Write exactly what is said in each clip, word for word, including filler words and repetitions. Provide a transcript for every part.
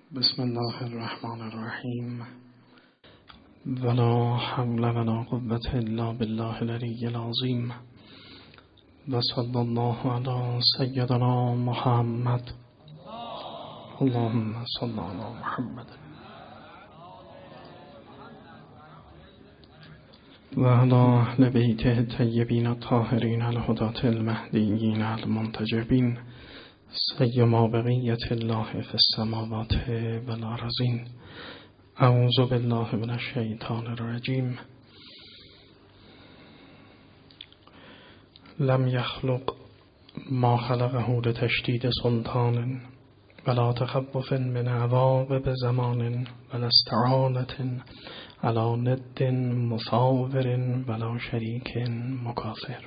بسم الله الرحمن الرحیم ولا حول ولا قوة الا بالله العلی العظیم و صلی الله علی سیدنا محمد اللهم صل علی محمد و علی اهل بیته الطیبین الطاهرین الهداة المهدیین المنتجبین سیما بقیت الله فی السماوات والارضین. اعوذ بالله من الشیطان الرجیم. لم یخلق ما خلقه لتشدید سلطان ولا تخوف من عواقب زمان ولا استعانة علی ند مصاور ولا شریک مکافر.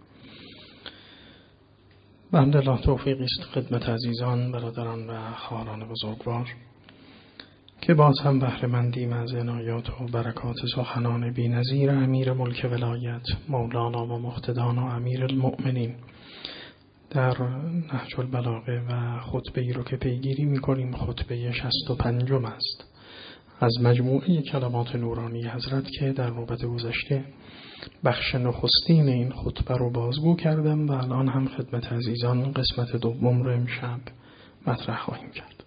به حمدالله توفیقی است خدمت عزیزان، برادران و خواهران بزرگوار که باز هم بهره مندیم از عنایات و برکات سخنان بی‌نظیر امیر ملک ولایت مولانا و مقتدانا امیر المؤمنین در نهج البلاغه و خطبه ای رو که پیگیری می‌کنیم، خطبه شصت و پنجم است از مجموعه کلمات نورانی حضرت که در نوبت گذشته بخش نخستین این خطبه رو بازگو کردم و الان هم خدمت عزیزان قسمت دوم رو امشب مطرح خواهیم کرد.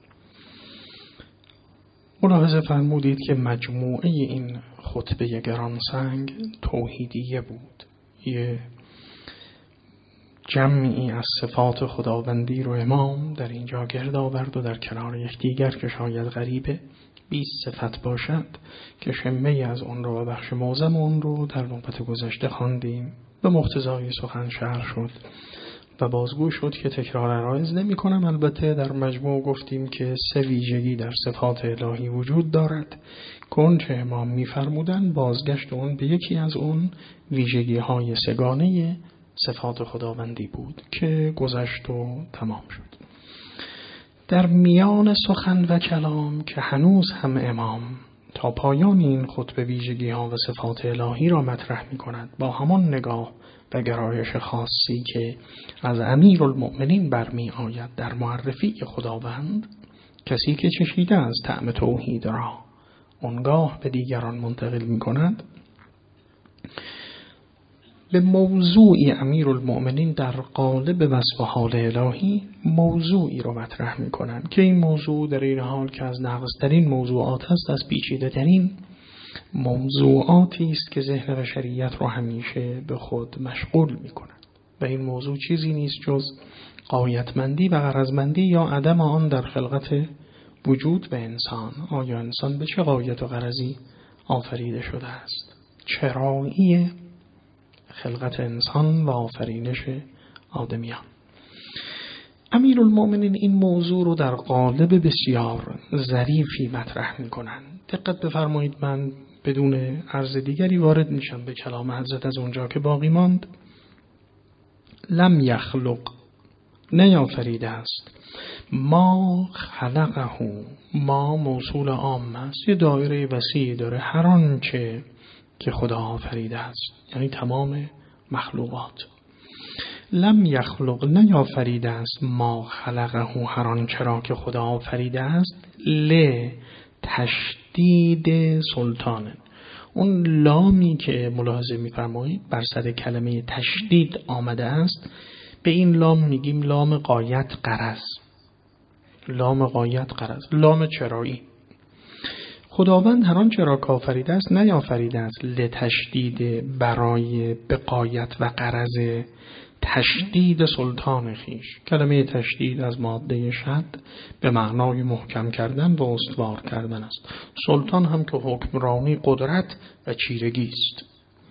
ملاحظه فرمودید که مجموعه این خطبه گرانسنگ توحیدیه بود، یه جمعی از صفات خداوندی رو امام در اینجا گرد آورد و در کنار یکدیگر که شاید غریبه بیست صفت باشد که شمه از اون رو و بخش معظم اون رو در نوبت گذشته خواندیم، به مقتضای سخن شرح شد و بازگو شد که تکرار عرایض نمی کنم. البته در مجموع گفتیم که سه ویژگی در صفات الهی وجود دارد که اون چه امام می فرمودن بازگشت اون به یکی از اون ویژگی های سگانه صفات خداوندی بود که گذشت و تمام شد. در میان سخن و کلام که هنوز هم امام تا پایان این خطبه ویژگی ها و صفات الهی را مطرح می کند با همان نگاه و گرایش خاصی که از امیر المؤمنین برمی آید در معرفی خداوند، کسی که چشیده از طعم توحید را اونگاه به دیگران منتقل می کند، به موضوعی امیر المؤمنین در قالب وصف حال الهی موضوعی رو مطرح می کنند که این موضوع در این حال که از نغزترین موضوعات است، از پیچیده ترین موضوعاتی است که ذهن بشریت رو همیشه به خود مشغول می کند و این موضوع چیزی نیست جز غایتمندی و غرضمندی یا عدم آن در خلقت وجود به انسان. آیا انسان به چه غایت و غرضی آفریده شده است؟ چرایی خلقت انسان و آفرینش آدمیان. امیر المؤمنین این موضوع رو در قالب بسیار ظریفی مطرح می کنند. دقت بفرمایید، من بدون عرض دیگری وارد میشم به کلام حضرت از اونجا که باقی ماند. لم یخلق، نیافریده است، ما خلقه، ما موصول عام است، یه دایره وسیعی داره، هر آنچه که خدا آفریده است، یعنی تمام مخلوقات. لم یخلق، نیافریده است، ما خلقه، هر آنچه را که خدا آفریده است، ل تشدید سلطان. اون لامی که ملاحظه می‌فرمایید بر سر کلمه تشدید آمده است، به این لام میگیم لام غایت غرض. لام غایت غرض، لام چرایی. خداوند هر آنچه را که آفریده است نیافریده است لتشدید، برای به غایت و غرض تشدید سلطان خیش. کلمه تشدید از ماده شد به معنای محکم کردن و استوار کردن است. سلطان هم که حکمرانی، قدرت و چیرگی است.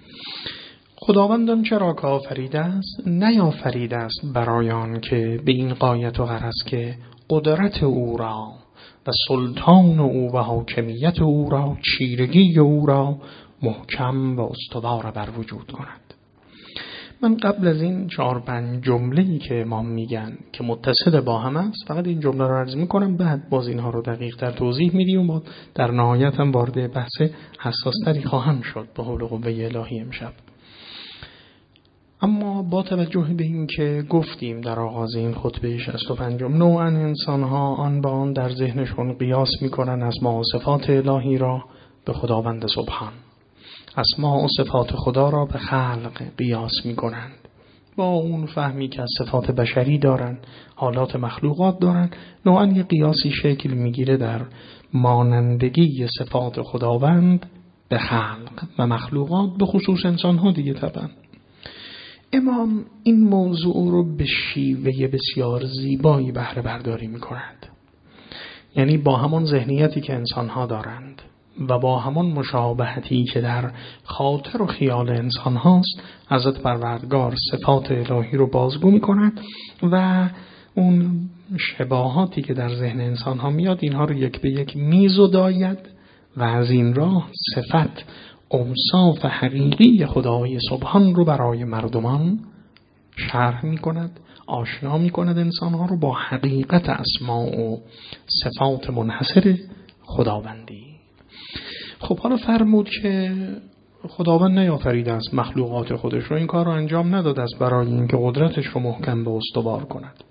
خداوند آنچه را که آفریده است نیافریده است برای آن که به این غایت و غرض که قدرت او را و سلطان او و حاکمیت او را، چیرگی او را محکم و استوار بر وجود کند. من قبل از این چهار پنج جمله‌ای که امام میگن که متصل با هم است، فقط این جمله رو عرض میکنم، بعد باز اینها رو دقیق تر توضیح میدیم و در نهایت هم وارد بحث حساس تری خواهم شد به حول قوه الهی امشب. اما با توجه به این که گفتیم در آغاز این خطبه شصت و پنجم نوعاً انسان‌ها آن با آن در ذهنشون قیاس می‌کنن اسماء و صفات الهی را به خداوند سبحان، اسماء و صفات خدا را به خلق قیاس می‌کنند، با اون فهمی که از صفات بشری دارن، حالات مخلوقات دارن، نوعاً یه قیاسی شکل میگیره در مانندگی صفات خداوند به خلق و مخلوقات، به خصوص انسان‌ها دیگه. طبعا امام این موضوع رو به شیوه بسیار زیبایی بهره برداری می‌کند، یعنی با همان ذهنیتی که انسان‌ها دارند و با همان مشابهتی که در خاطر و خیال انسان هاست، حضرت پروردگار صفات الهی رو بازگو می کند و اون شباهاتی که در ذهن انسان ها میاد اینها رو یک به یک می زداید و از این راه صفت اوصاف حقیقی خدای سبحان رو برای مردمان شرح می کند، آشنا می کند انسان ها رو با حقیقت اسماء و صفات منحصر خداوندی. خب حالا فرمود که خداوند نیافریده است مخلوقات خودش رو، این کار رو انجام نداده است برای اینکه قدرتش رو محکم به استوار کند.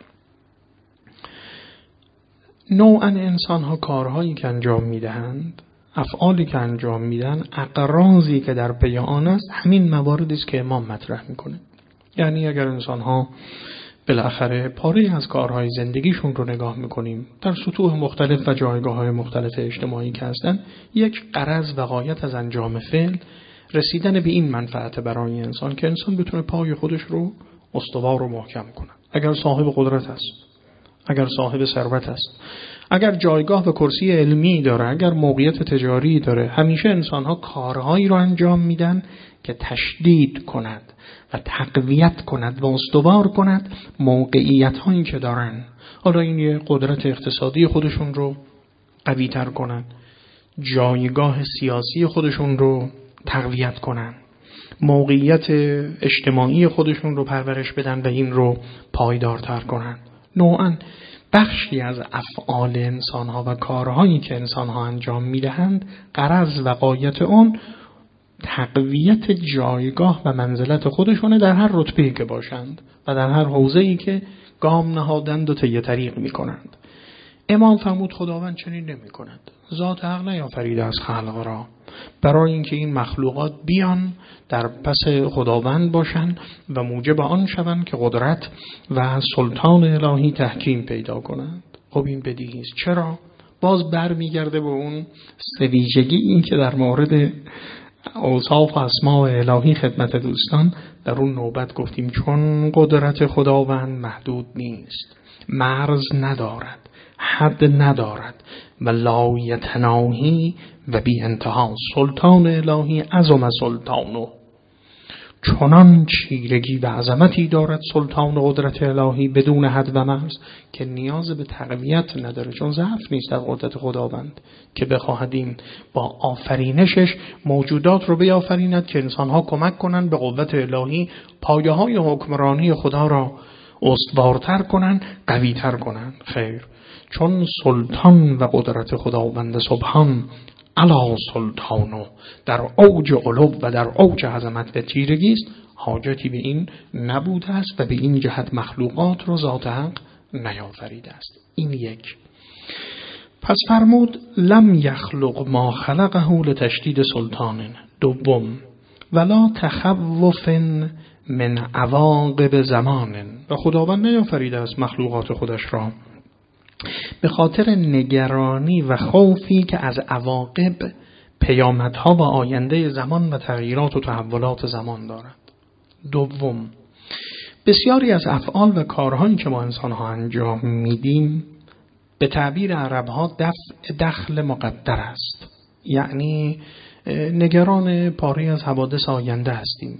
نوعاً انسان ها کارهایی که انجام میدهند، افعالی که انجام میدن، اقراضی که در پی آن است، همین مواردی است که امام مطرح میکنه. یعنی اگر انسان ها بالاخره پاره از کارهای زندگیشون رو نگاه میکنیم در سطوح مختلف و جایگاه‌های مختلف اجتماعی که هستن، یک غرض و غایت از انجام فعل رسیدن به این منفعت برای انسان که انسان بتونه پای خودش رو استوار و محکم کنه. اگر صاحب قدرت است، اگر صاحب ثروت است، اگر جایگاه و کرسی علمی داره، اگر موقعیت تجاری داره، همیشه انسان‌ها کارهایی رو انجام میدن که تشدید کند و تقویت کند و استوار کند موقعیت هایی که دارن. حالا این یه قدرت اقتصادی خودشون رو قوی تر کنند، جایگاه سیاسی خودشون رو تقویت کنند، موقعیت اجتماعی خودشون رو پرورش بدن و این رو پایدارتر کنند. نوعاً بخشی از افعال انسان ها و کارهایی که انسان ها انجام میدهند، غرض و غایت اون تقویت جایگاه و منزلت خودشونه در هر رتبه‌ای که باشند و در هر حوزه‌ای که گام نهادند و طی طریق می‌کنند. امام فرمود خداوند چنین نمی‌کند. ذات حق نیافریده از خلق را برای اینکه این مخلوقات بیان در پس خداوند باشند و موجب آن شوند که قدرت و سلطان الهی تحکیم پیدا کنند. خب این بدیهی است. چرا؟ باز برمیگرده به اون سویژگی این که در مورد اوصاف اسماء الهی خدمت دوستان در اون نوبت گفتیم، چون قدرت خداوند محدود نیست، مرز ندارد، حد ندارد و لا یتناهی و بی انتها. سلطان الهی عظم سلطانه، چنان چیرگی و عظمتی دارد سلطان و قدرت الهی بدون حد و مرز که نیاز به تقویت نداره، چون ضعف نیست در قدرت خداوند که بخواهد این با آفرینشش موجودات رو بیافریند که انسانها کمک کنند به قوت الهی پایه های حکمرانی خدا را استوارتر کنند، قویتر کنند. خیر، چون سلطان و قدرت خداوند سبحان علا سلطانو در اوج علو و در اوج عظمت و تیرگی است، حاجتی به این نبوده است و به این جهت مخلوقات رو ذات حق نیافریده است. این یک. پس فرمود لم یخلق ما خلقه لتشدید سلطان. دوم، ولا تخوف من عواقب زمان. و خداوند نیافریده است مخلوقات خودش را به خاطر نگرانی و خوفی که از عواقب، پیامدها و آینده زمان و تغییرات و تحولات زمان دارد. دوم، بسیاری از افعال و کارهایی که ما انسان‌ها انجام میدیم به تعبیر عرب‌ها دفع دخل مقدر است، یعنی نگران پاره از حوادث آینده هستیم.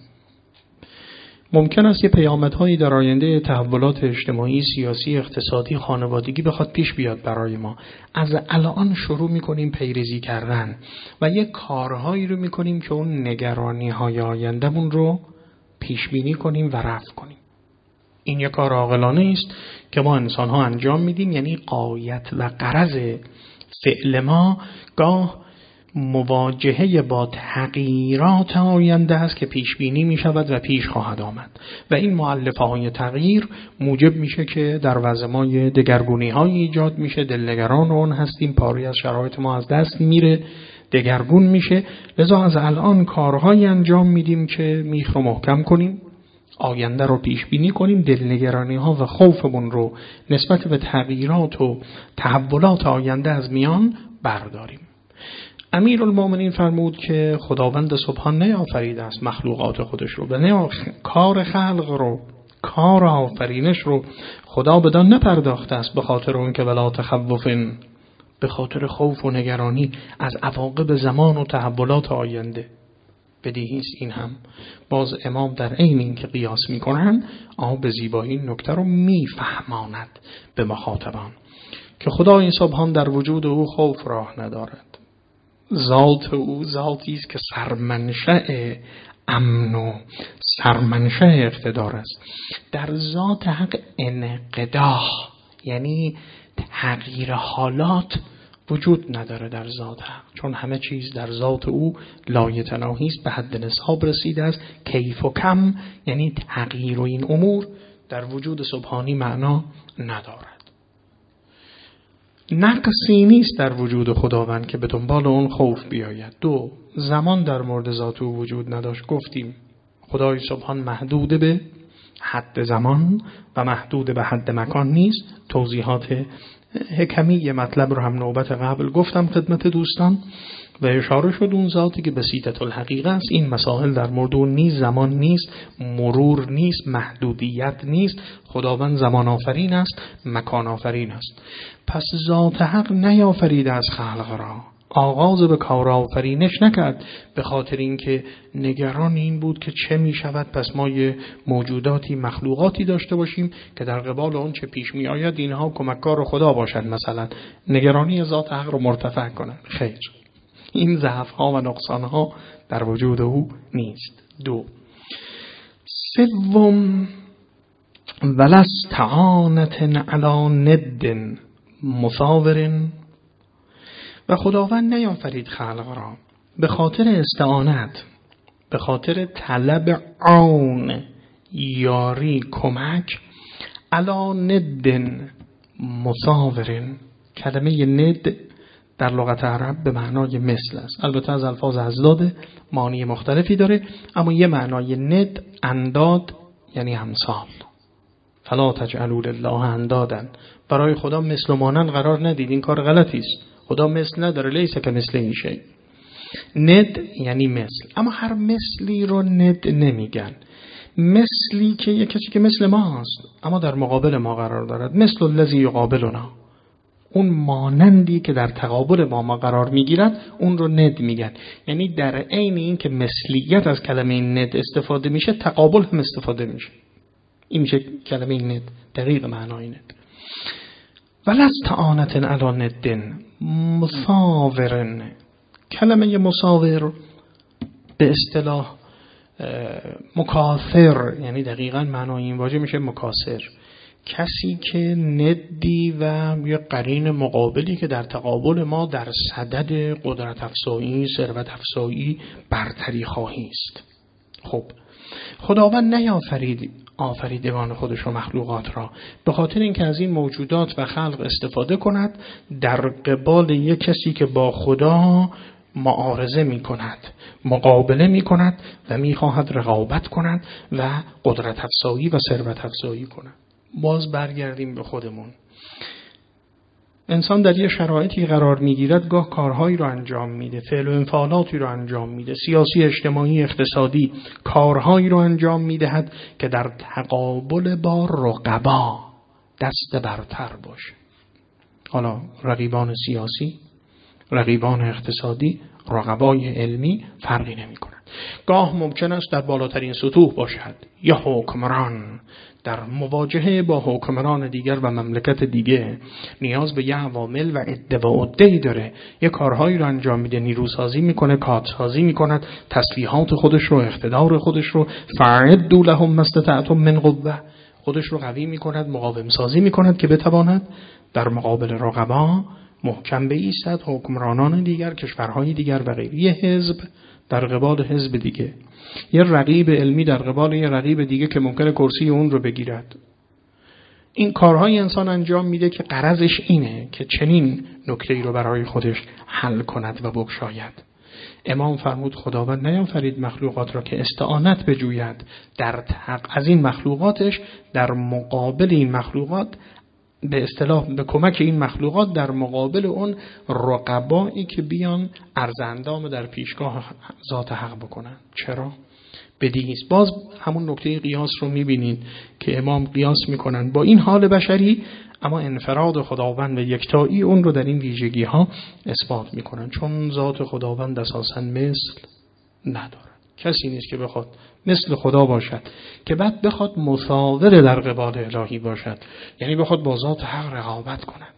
ممکن است یه پیامدهایی در آینده تحولات اجتماعی، سیاسی، اقتصادی، خانوادگی بخواد پیش بیاد برای ما. از الان شروع میکنیم پیریزی کردن و یه کارهایی رو میکنیم که اون نگرانی‌های آیندهمون رو پیش بینی کنیم و رفع کنیم. این یه کار عاقلانه است که ما انسان‌ها انجام میدیم، یعنی غایت و غرض فعل ما گاه مواجهه با تغییرات آینده است که پیش بینی می شود و پیش خواهد آمد و این مؤلفه های تغییر موجب میشه که در وضع ما دگرگونی های ایجاد میشه، دلنگران اون هستیم، پاری از شرایط ما از دست میره، دگرگون میشه. لذا از الان کارهایی انجام میدیم که میخ رو محکم کنیم، آینده رو پیش بینی کنیم، دلنگرانی ها و خوفمون رو نسبت به تغییرات و تحولات آینده از میان برداریم. امیرالمومنین فرمود که خداوند سبحان نیافریده است مخلوقات خودش رو، و نه کار خلق رو، کار آفرینش رو خدا بدان نپرداخته است به خاطر اون که ولا تخوفن، به خاطر خوف و نگرانی از عواقب زمان و تحولات آینده. بدیهی است این هم. باز امام در عین این که قیاس میکنن اما به زیبایی این نکته رو میفهماند به مخاطبان که خدای سبحان در وجود او خوف راه ندارد. ذات او ذاتی است که سرمنشأ امن و سرمنشأ اقتدار است. در ذات حق انقداح یعنی تغییر حالات وجود نداره در ذات حق، چون همه چیز در ذات او لایتناهی است، به حد نصاب رسیده است. کیف و کم یعنی تغییر و این امور در وجود سبحانی معنا ندارد. نقصی نیست در وجود خداوند که به دنبال اون خوف بیاید. دو، زمان در مورد ذات او وجود نداشت. گفتیم خدای سبحان محدود به حد زمان و محدود به حد مکان نیست. توضیحات حکمی مطلب رو هم نوبت قبل گفتم خدمت دوستان و اشاره شد اون ذاتی که بسیطة الحقیقه است. این مسائل در مورد اون نیست، زمان نیست، مرور نیست، محدودیت نیست. خداوند زمان آفرین است، مکان آفرین است. پس ذات حق نیافریده از خلق را، آغاز به کار آفرینش نکرد به خاطر اینکه نگران این بود که چه می شود پس ما یه موجوداتی مخلوقاتی داشته باشیم که در قبال اون چه پیش می آید اینها کمککار خدا باشد، مثلا نگرانی ذات حق رو مرتفع کنند. خیر، این ضعف ها و نقصان ها در وجود او نیست. دو، سوم، ولستعانت علی ند مصاور، و خداوند نیافرید خلق را به خاطر استعانت، به خاطر طلب عون، یاری، کمک، علی ند مصاور. کلمه ند در لغت عرب به معنای مثل است. البته از الفاظ ازداد معنی مختلفی داره، اما یه معنای ند انداد یعنی همسال. فلا تجعلوا لله اندادا، برای خدا مثل و مانند قرار ندید، این کار غلطی است. خدا مثل نداره، لیس که مثل این شی. ند یعنی مثل، اما هر مثلی رو ند نمیگن. مثلی که یک کسی که مثل ما هست اما در مقابل ما قرار دارد، مثل الذی یقابلنا، اون مانندی که در تقابل ما ما قرار میگیرد اون رو ند میگن. یعنی در عین این که مثلیت از کلمه ند استفاده میشه، تقابل هم استفاده میشه. این میشه کلمه ند، دقیق معنای ند. ولستعانت علی ند مصاور. کلمه مصاور به اصطلاح مکاثر، یعنی دقیقاً معنای این واژه میشه مکاثر، کسی که ندی و یه قرین مقابلی که در تقابل ما در صدد قدرت افزایی، ثروت افزایی، برتری خواهی است. خب خداوند نیافرید آفریدگان خودش و مخلوقات را به خاطر اینکه از این موجودات و خلق استفاده کند در قبال یک کسی که با خدا معارضه می کند، مقابله می کند و می خواهد رقابت کند و قدرت افزایی و ثروت افزایی کند. باز برگردیم به خودمون. انسان در یه شرایطی قرار میگیرد، گاه کارهایی رو انجام میده، فعل و انفعالاتی رو انجام میده، سیاسی، اجتماعی، اقتصادی، کارهایی رو انجام میدهد که در تقابل با رقبا دست برتر باشه. حالا رقیبان سیاسی، رقیبان اقتصادی، رقبای علمی فرقی نمی کنند. گاه ممکن است در بالاترین سطوح باشد یا حکمران در مواجهه با حکمران دیگر و مملکت دیگه نیاز به یه عوامل و عده و عده‌ای داره، یه کارهایی رو انجام میده، نیروسازی میکنه، کادسازی میکند، تسلیحات خودش رو، اقتدار خودش رو، فاعدوا لهم ما استطعتم من قوة، خودش رو قوی میکند، مقاوم سازی میکند که بتواند در مقابل رقبا محکم بایستد، حکمرانان دیگر، کشورهای دیگر و غیره. یه حزب در قبال حزب دیگه، یه رقیب علمی در قبال یه رقیب دیگه که ممکنه کرسی اون رو بگیرد. این کارهای انسان انجام میده که غرضش اینه که چنین نکته‌ای رو برای خودش حل کند و بگشاید. امام فرمود خداوند نیافرید مخلوقات را که استعانت بجوید در حق از این مخلوقاتش در مقابل این مخلوقات، به اصطلاح به کمک این مخلوقات در مقابل اون رقبایی که بیان عرض اندام در پیشگاه ذات حق بکنن. چرا؟ بدیهیست. باز همون نکته قیاس رو میبینید که امام قیاس میکنن با این حال بشری، اما انفراد خداوند و یکتایی اون رو در این ویژگی ها اثبات میکنن، چون ذات خداوند اساساً مثل نداره. کسی نیست که بخواد مثل خدا باشد که بعد بخواد مساور در قبال الهی باشد، یعنی بخواد با ذات حق رقابت کند.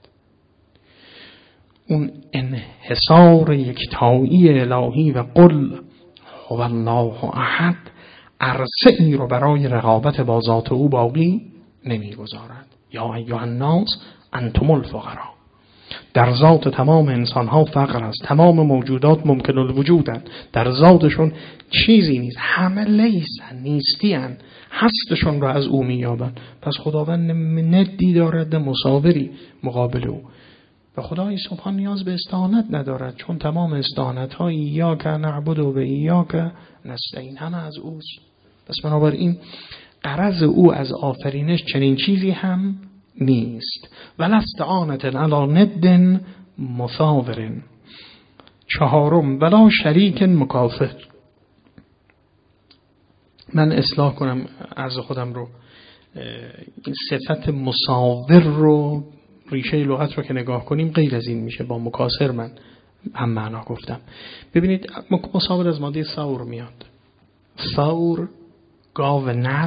اون انحصار یکتایی الهی و قل هو الله احد عرصه ای رو برای رقابت با ذات او باقی نمیگذارد. یا ایها الناس انتم الفقراء. در ذات تمام انسان ها فقر است، تمام موجودات ممکن الوجودند، در ذاتشون چیزی نیست، همه لیسن نیستیان، هستشون رو از او مییابند. پس خداوند ندی دارد، مساوری مقابل او. و خدای سبحان نیاز به استعانت ندارد، چون تمام استعانت ها ایاک نعبد و ایاک نستعین همه از اوست. پس بنابراین غرض او از آفرینش چنین چیزی هم نیست. ولا استعانت علی ند مساور. چهارم ولا شریک مکافر. من اصلاح کنم عرض خودم رو، این صفت مساور رو ریشه لغت رو که نگاه کنیم غیر از این میشه. با مکاسر من هم معنا گفتم. ببینید مساور از ماده ثور میاد. ثور گاو نر،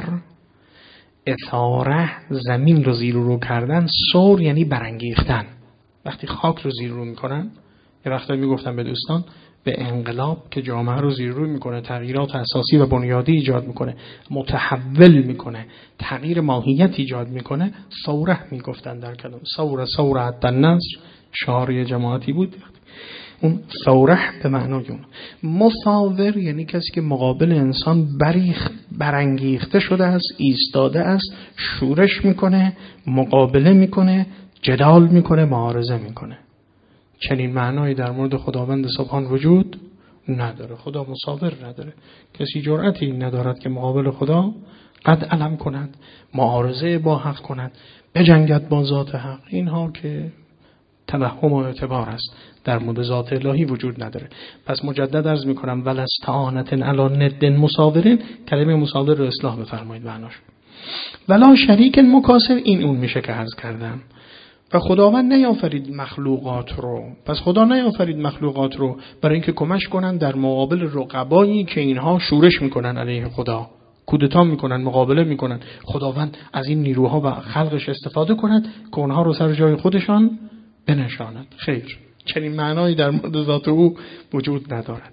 اثاره زمین رو زیر و رو کردن، ثور یعنی برانگیختن. وقتی خاک رو زیر و رو میکنن، یه وقتا میگفتم به دوستان، به انقلاب که جامعه رو زیر رو میکنه، تغییرات اساسی و بنیادی ایجاد میکنه، متحول میکنه، تغییر ماهیت ایجاد میکنه، ثوره میگفتن در کلام. ثوره ثوره حتی النصر شعار جماعتی بود. اون ثوره به معنای اون. مساور یعنی کسی که مقابل انسان بریخ برانگیخته شده است، ایستاده است، شورش میکنه، مقابله میکنه، جدال میکنه، معارضه میکنه. چنین معنایی در مورد خداوند سبحان وجود نداره. خدا مساور نداره. کسی جرأتی ندارد که مقابل خدا قد علم کند، معارضه با حق کند، بجنگد با ذات حق. اینها که توهم و اعتبار است، در مورد ذات الهی وجود نداره. پس مجدد عرض میکنم ولا استعانت علی ند مساورین، کلمه مساور رو اصلاح بفرمایید معناش. ولا شریک مکاسر، این اون میشه که عرض کردم. و خداوند نیافرید مخلوقات رو، پس خدا نیافرید مخلوقات رو برای اینکه کمک کنن در مقابل رقبایی که اینها شورش میکنن علیه خدا، کودتا میکنن، مقابله میکنن. خداوند از این نیروها و خلقش استفاده کند که اونها رو سر جای خودشان بنشاند. خیر، چنین معنایی در مورد ذات او وجود ندارد.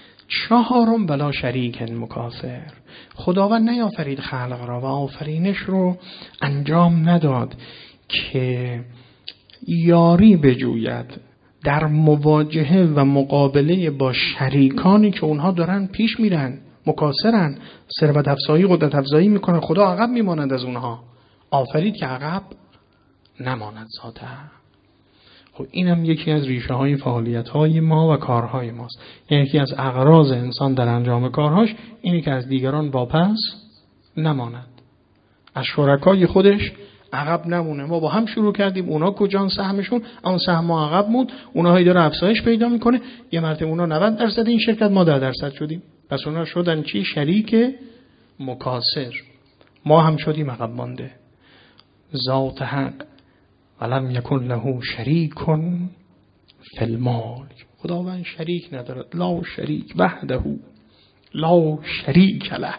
چهارم ولا شریک مکافر. خداوند نیافرید خلق را و آفرینش رو انجام نداد که یاری بجوید در مواجهه و مقابله با شریکانی که اونها دارن پیش میرن، مکاسرن، ثروت افزایی، قدرت افزایی میکنن. خدا عقب میماند از اونها. آفرید که عقب نماند ذاته. خب اینم یکی از ریشه های فعالیت های ما و کارهای ماست. یکی از اغراض انسان در انجام کارهاش اینه که از دیگران واپس نماند، از شرکای خودش عقب نمونه. ما با هم شروع کردیم، اونا کجان سهمشون، اون سهم ما عقب موند، اونها هی داره افزایش پیدا میکنه. یه مرتبه اونا نود درصد این شرکت، ما ده درصد شدیم. پس اونا شدن چی؟ شریک مکاسر. ما هم شدیم عقب مانده. ذات حق ولم یکن له شریک فی المال. خداوند شریک ندارد. لا شریک وحده لا شریک له.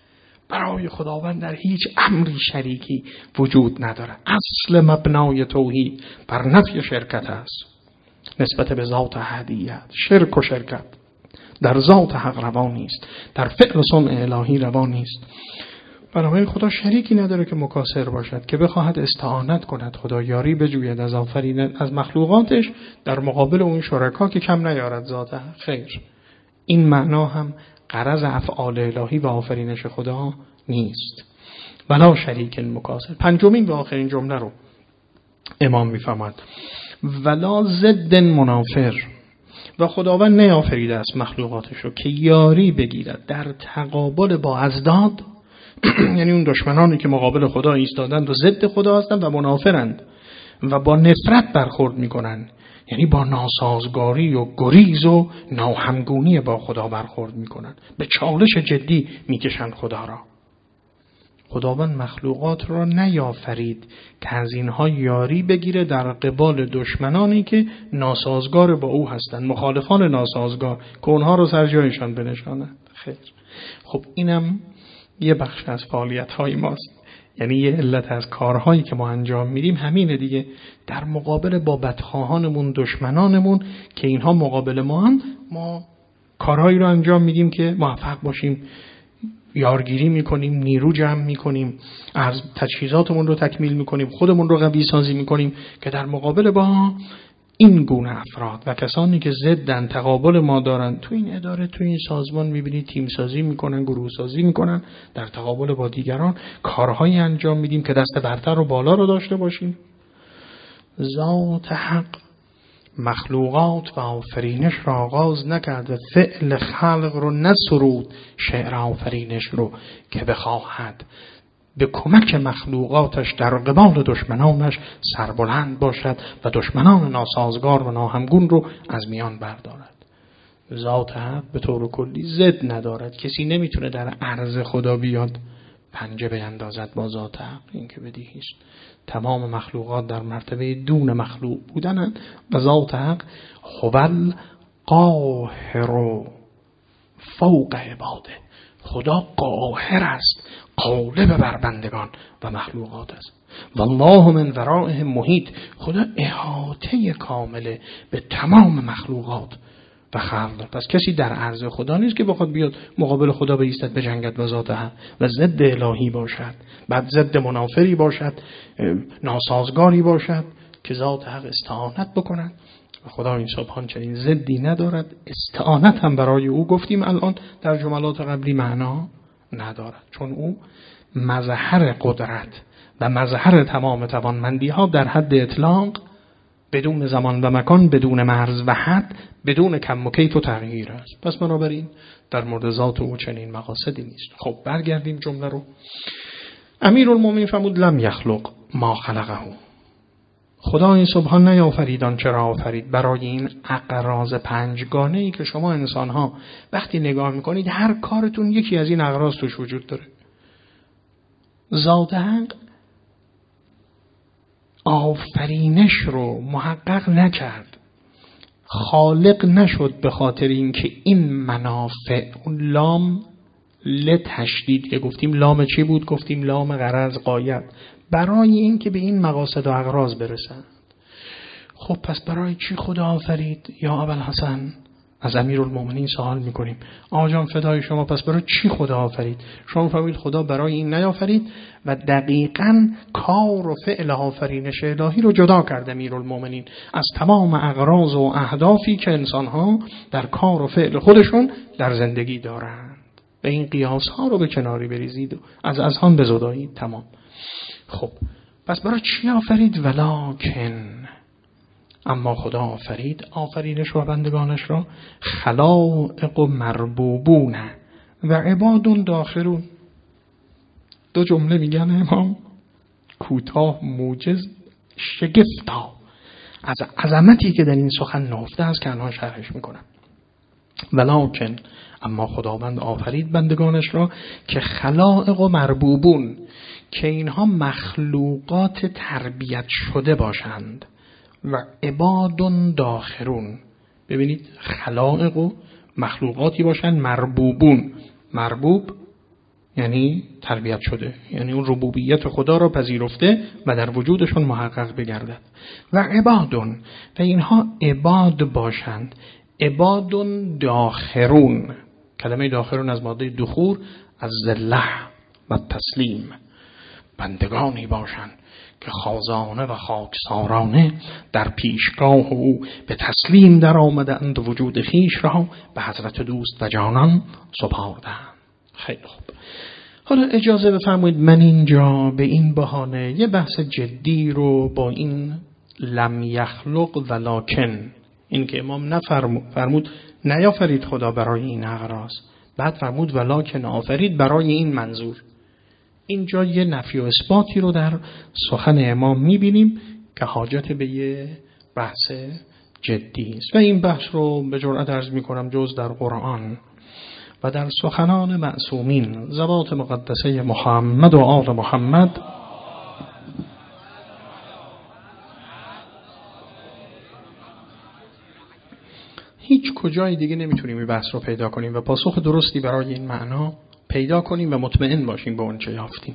برای خداوند در هیچ امری شریکی وجود نداره. اصل مبنای توحید بر نفی شرکت است نسبت به ذات احدیت. شرک و شرکت در ذات حق روا نیست، در فعل صنع الهی روا نیست. بنابراین خدا شریکی نداره که مکاسر باشد که بخواهد استعانت کند، خدا یاری بجوید از آفرین از مخلوقاتش در مقابل اون شرکا که کم نیارد ذاته. خیر، این معنا هم غرض افعال الهی و آفرینش خدا نیست. ولا شریک مکاسر. پنجمین و آخرین جمله رو امام میفهمد. ولا ضد منافر. و خداوند نیافریده است مخلوقاتش رو که یاری بگیرد در تقابل با اضداد یعنی اون دشمنانی که مقابل خدا ایستادند و ضد خدا هستند و منافرند و با نفرت برخورد میکنند، یعنی با ناسازگاری و گریز و ناهمگونی با خدا برخورد میکنند، به چالش جدی میکشند خدا را. خداوند مخلوقات را نیافرید که از اینها یاری بگیره در قبال دشمنانی که ناسازگار با او هستند، مخالفان ناسازگار، که اونها رو سر جایشان بنشانند. خیر، خب اینم یه بخش از فعالیت‌های ماست، یعنی یه علت از کارهایی که ما انجام میدیم همینه دیگه، در مقابل با بدخواهانمون، دشمنانمون که اینها مقابل ما هم، ما کارهایی رو انجام میدیم که موفق باشیم، یارگیری میکنیم، نیرو جمع میکنیم، از تجهیزاتمون رو تکمیل میکنیم، خودمون رو قوی سازی میکنیم که در مقابل با این گونه افراد و کسانی که ضدن، تقابل ما دارن، تو این اداره، تو این سازمان میبینید تیم سازی میکنن، گروه سازی میکنن، در تقابل با دیگران کارهایی انجام میدیم که دست برتر و بالا رو داشته باشیم. ذات حق مخلوقات و آفرینش را آغاز نکرد و فعل خلق رو نسرود، شعر آفرینش رو که بخواهد به کمک مخلوقاتش در قبال دشمنانش سربلند باشد و دشمنان ناسازگار و ناهمگون رو از میان بردارد. ذات حق به طور کلی ضد ندارد. کسی نمیتونه در عرض خدا بیاد پنجه بیندازد با ذات حق، این که بدیهی است. تمام مخلوقات در مرتبه دون مخلوق بودنند و ذات حق هو القاهر فوق عباده. خدا قاهر است، غالب بر بندگان و مخلوقات است. والله من ورائهم محیط. خدا احاطه کامله به تمام مخلوقات و خلق. پس کسی در عرض خدا نیست که بخواد بیاد مقابل خدا بایستد به جنگت با ذات حق و ضد الهی باشد، بعد ضد منافری باشد، ناسازگاری باشد که ذات حق استعانت بکنند. و خدا این سبحان چنین ضدی ندارد. استعانت هم برای او گفتیم الان در جملات قبلی معنا ندارد، چون او مظهر قدرت و مظهر تمام توانمندی ها در حد اطلاق، بدون زمان و مکان، بدون مرز و حد، بدون کم و کیف و تغییر است. پس بنابراین در مورد ذات او چنین مقاصدی نیست. خب برگردیم جمله رو. امیرالمومنین فرمود لم یخلق ما خلقه. خدا این سبحان نیافرید آنچه را آفرید. برای این اغراض پنجگانه ای که شما انسان ها وقتی نگاه میکنید هر کارتون یکی از این اغراض توش وجود داره. ذات حق آفرینش رو محقق نکرد، خالق نشد به خاطر اینکه این منافع، لام لتشدید که گفتیم لام چی بود؟ گفتیم لام غرض غایت، برای اینکه به این مقاصد و اغراض برسند. خب پس برای چی خدا آفرید یا ابوالحسن؟ از امیرالمومنین سوال میکنیم. آقا جان فدای شما، پس برای چی خدا آفرید؟ شما فهمید خدا برای این نیافرید و دقیقاً کار و فعل آفرینش الهی رو جدا کرده امیرالمومنین از تمام اغراض و اهدافی که انسان‌ها در کار و فعل خودشون در زندگی دارند. و این قیاس ها رو به کناری بریزید و از اذهان بزدایید. تمام. خب پس برای چی آفرید؟ ولکن، اما خدا آفرید آفرینش و بندگانش را خلائق و مربوبون و عباد داخرون. دو جمله میگن امام، کوتاه، موجز، شگفتا از عظمتی که در این سخن نهفته است که الان شرحش میکنم. ولکن، اما خداوند آفرید بندگانش را که خلائق و مربوبون، که اینها مخلوقات تربیت شده باشند، و عباد داخرون. ببینید خلائق و مخلوقاتی باشند، مربوبون، مربوب یعنی تربیت شده، یعنی اون ربوبیت خدا را پذیرفته و در وجودشون محقق بگردد. و عبادون، و اینها عباد باشند، عباد داخرون. کلمه داخرون از ماده دخور از ذله و تسلیم. بندگانی باشند که خازانه و خاکسارانه در پیشگاه او به تسلیم در آمدند و وجود خیش را به حضرت دوست و جانان سپردند. خیلی خوب. حالا اجازه بفرمایید من اینجا به این بهانه یه بحث جدی رو با این لم یخلق ولکن، این که امام نفرمود نیافرید خدا برای این اغراض، بعد فرمود ولکن آفرید برای این منظور. اینجا یه نفی و اثباتی رو در سخن امام میبینیم که حاجت به یه بحث جدی است و این بحث رو به جرئت عرض میکنم جز در قرآن و در سخنان معصومین ذوات مقدسه محمد و آل محمد هیچ کجای دیگه نمیتونیم این بحث رو پیدا کنیم و پاسخ درستی برای این معنا پیدا کنیم و مطمئن باشیم به اون چه یافتیم.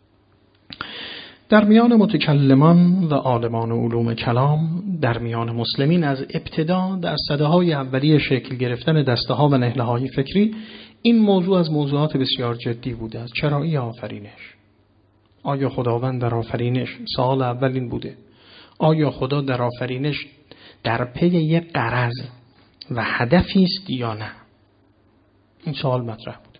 در میان متکلمان و عالمان علوم کلام، در میان مسلمین از ابتدا در سده‌های اولیه شکل گرفتن دسته‌ها و نهله‌های فکری این موضوع از موضوعات بسیار جدی بوده است. چرایی آفرینش؟ آیا خداوند در آفرینش سوال اول این بوده؟ آیا خدا در آفرینش در پی یک غرض و هدفی است یا نه؟ این سوال مطرح بود.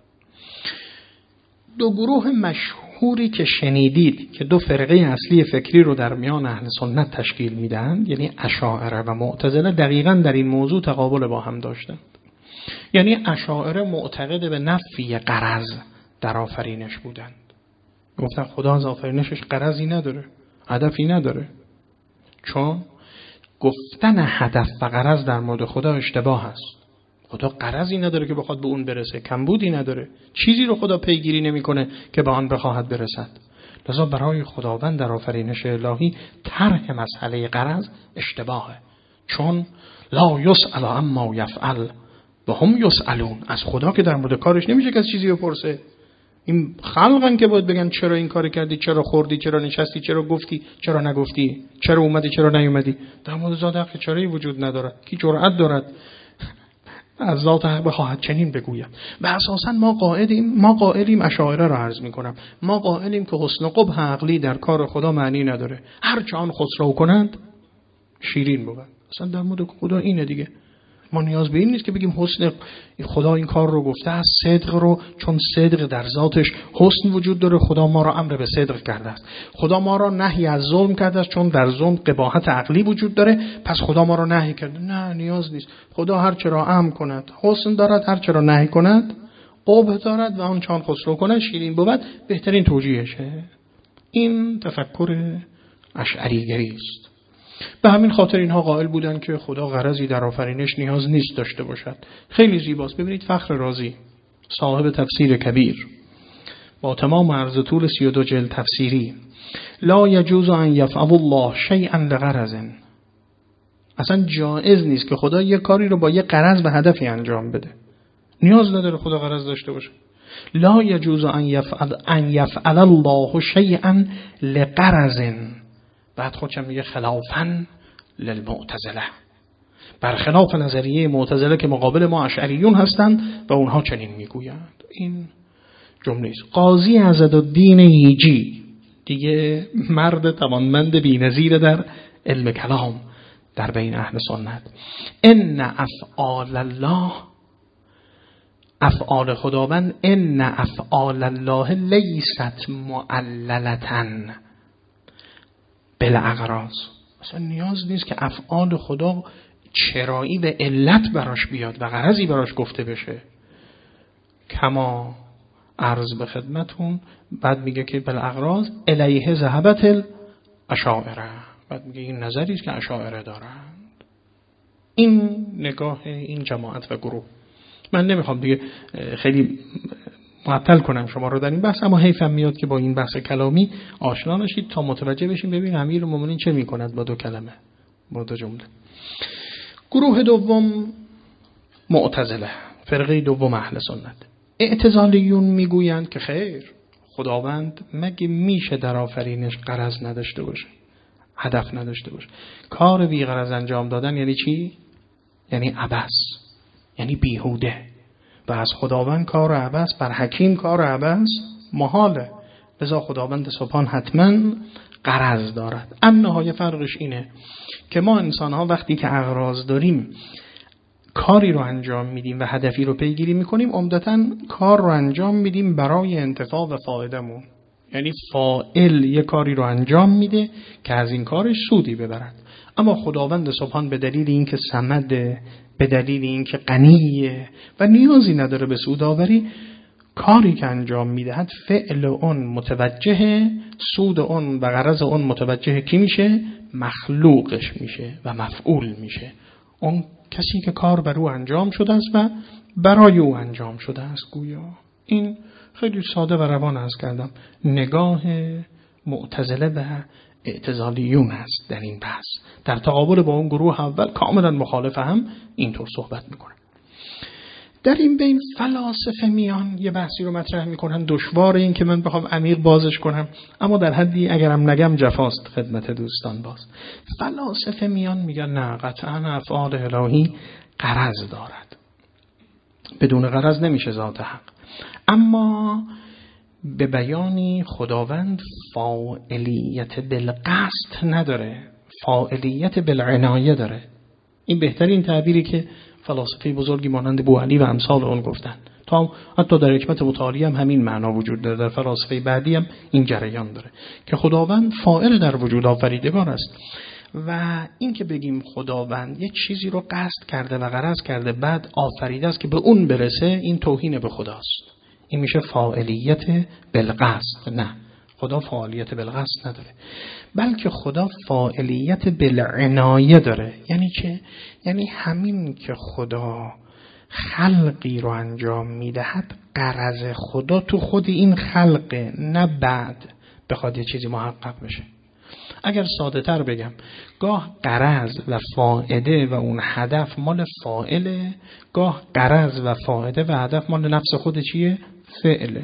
دو گروه مشهوری که شنیدید که دو فرقه اصلی فکری رو در میان اهل سنت تشکیل میدن، یعنی اشاعره و معتزله، دقیقاً در این موضوع تقابل با هم داشتند. یعنی اشاعره معتقد به نفی غرض در آفرینش بودند. گفتن خدا از آفرینشش غرضی نداره، هدفی نداره. چون گفتن هدف و غرض در مورد خدا اشتباه است. خدا غرضی نداره که بخواد به اون برسه، کمبودی نداره، چیزی رو خدا پیگیری نمیکنه که به آن بخواهد برسد. لذا برای خداوند در آفرینش الهی طرح مسئله غرض اشتباهه. چون لا یسأل عما یفعل و هم یسألون. از خدا که در مورد کارش نمیشه که از چیزی بپرسه. این خلقن که باید بگن چرا این کار کردی، چرا خوردی، چرا نشستی، چرا گفتی، چرا نگفتی، چرا اومدی، چرا نیومدی. در مورد ذات حق چرایی وجود نداره. کی جرأت دارد از ذات حق بخواهد چنین بگوید؟ و اساسا ما قائلیم ما قائلیم اشاعره را عرض میکنم ما قائلیم که حسن قبح عقلی در کار خدا معنی نداره. هر چه آن خسرو کنند شیرین بود. اصلا در مورد خدا اینه دیگه. ما نیاز به این نیست که بگیم حسن خدا این کار رو گفته است، صدق رو، چون صدق در ذاتش حسن وجود داره، خدا ما را امر به صدق کرده است. خدا ما را نهی از ظلم کرده است، چون در ظلم قباحت عقلی وجود داره، پس خدا ما را نهی کرده. نه، نیاز نیست. خدا هر چه را امر کند حسن دارد، هر چه را نهی کند قبح دارد و آن چون خسرو کند شیرین بود. بهترین توجیهشه. این تفکر اشعریگری است. به همین خاطر اینها قائل بودند که خدا غرضی در آفرینش نیاز نیست داشته باشد. خیلی زیباست. ببینید فخر رازی صاحب تفسیر کبیر با تمام عرض طول سی و دو جلد تفسیری، لا یجوز ان یفعل الله شیئا لغرض، اصلا جایز نیست که خدا یک کاری رو با یک غرض و هدفی انجام بده. نیاز نداره خدا غرض داشته باشه. لا یجوز ان یفعل ان یفعل الله شیئا لغرض، بعد خودشم میگه خلافاً للمعتزله، برخلاف نظریه معتزله که مقابل ما اشعریون هستند و اونها چنین میگویند. این جمله است. قاضی عزدالدین هیجی، دیگه مرد توانمند بی‌نظیر در علم کلام در بین اهل سنت، ان افعال الله، افعال خداوند، ان افعال الله لیست معللتن بالاغراض، اصلا نیاز نیست که افعال خدا چرایی و علت براش بیاد و غرضی براش گفته بشه. کما عرض به خدمتون بعد میگه که بالاغراض الیه ذهبت الاشاعره، بعد میگه این نظری است که اشاعره دارند. این نگاه این جماعت و گروه. من نمیخوام دیگه خیلی معطل کنم شما رو در این بحث، اما حیفم میاد که با این بحث کلامی آشنا نشید تا متوجه بشیم ببین امیرالمومنین چه میکند با دو کلمه، با دو جمله. گروه دوم معتزله، فرقه دوم اهل سنت. اعتزالیون میگویند که خیر، خداوند مگه میشه در آفرینش غرض نداشته باشه، هدف نداشته باشه؟ کار بی غرض انجام دادن یعنی چی؟ یعنی عبث، یعنی بیهوده. و از خداوند کار عبث بر حکیم کار عبث محاله. لذا خداوند سبحان حتما غرض دارد. النهایه فرقش اینه که ما انسان ها وقتی که اغراض داریم کاری رو انجام میدیم و هدفی رو پیگیری میکنیم، عمدتاً کار رو انجام میدیم برای انتفاع و فایده‌مون. یعنی فاعل یه کاری رو انجام میده که از این کارش سودی ببرد. اما خداوند سبحان به دلیل اینکه صمده، به دلیل اینکه غنیه و نیازی نداره به سودآوری، کاری که انجام میدهد فعل اون متوجه سود اون و غرض اون متوجه کی میشه؟ مخلوقش میشه و مفعول میشه. اون کسی که کار بر او انجام شده است و برای او انجام شده است. گویا این خیلی ساده و روان عرض کردم. نگاه معتزله و اعتزالیون است در این بحث. در تقابل با اون گروه اول کاملا مخالف هم اینطور صحبت میکنن. در این بین فلاسفه میان یه بحثی رو مطرح میکنن، دشواره این که من بخوام عمیق بازش کنم، اما در حدی اگرم نگم جفاست خدمت دوستان. باز فلاسفه میان میگن نه، قطعا افعال الهی غرض دارد، بدون غرض نمیشه ذات حق. اما به بیانی خداوند فاعلیت بالقصد نداره، فاعلیت بالعنایه داره. این بهترین تعبیری که فلاسفه بزرگی مانند بوعلی و امثال اون گفتن. تا حتی در حکمت متعالی هم همین معنا وجود داره، در فلاسفه بعدی هم این جریان داره که خداوند فاعل در وجود آفریدگار است. و این که بگیم خداوند یک چیزی رو قصد کرده و غرض کرده بعد آفریده است که به اون برسه، این توهین به خداست. این میشه فاعلیت بالقصد. نه، خدا فاعلیت بالقصد نداره، بلکه خدا فاعلیت بالعنایه داره. یعنی چه؟ یعنی همین که خدا خلقی رو انجام میدهد، غرض خدا تو خود این خلقه، نه بعد بخواد یه چیزی محقق بشه. اگر ساده تر بگم، گاه غرض و فائده و اون هدف مال فاعله، گاه غرض و فائده و هدف مال نفس خود چیه؟ فعله.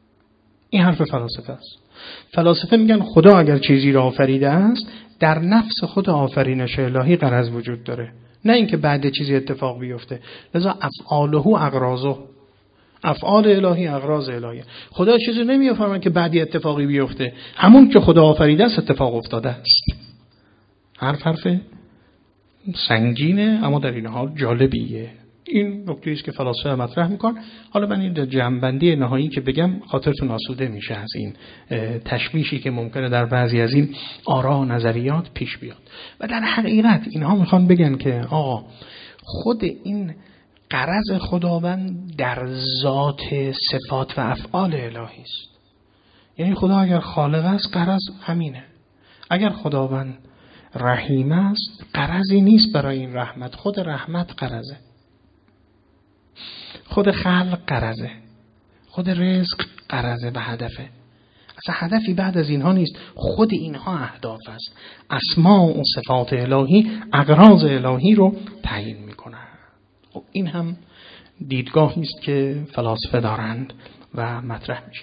این حرف فلاسفه است. فلاسفه میگن خدا اگر چیزی را آفریده است، در نفس خود آفرینش الهی غرض وجود داره، نه اینکه بعد چیزی اتفاق بیفته. لذا افعاله اغراضه، افعال الهی اغراض الهی. خدا چیزی نمیفرماید که بعدی اتفاقی بیفته، همون که خدا آفریده است اتفاق افتاده است. حرف حرف سنگینه اما در این حال جالبیه. این نکته است که فلاسفه مطرح میکنن. حالا من این جمع‌بندی نهایی که بگم خاطرتون آسوده میشه از این تشویشی که ممکنه در بعضی از این آرا و نظریات پیش بیاد. و در حقیقت اینها میخوان بگن که آقا خود این غرض خداوند در ذات صفات و افعال الهی است. یعنی خدا اگر خالق است غرض همینه. اگر خداوند رحیم است غرضی نیست برای این رحمت، خود رحمت غرضه، خود خلق غرضه، خود رزق غرضه و هدفه. اصلا هدفی بعد از اینها نیست، خود اینها اهداف است. اسماء و صفات الهی اغراض الهی رو تعیین میکنن. خب این هم دیدگاهی است که فلاسفه دارند و مطرح میشه.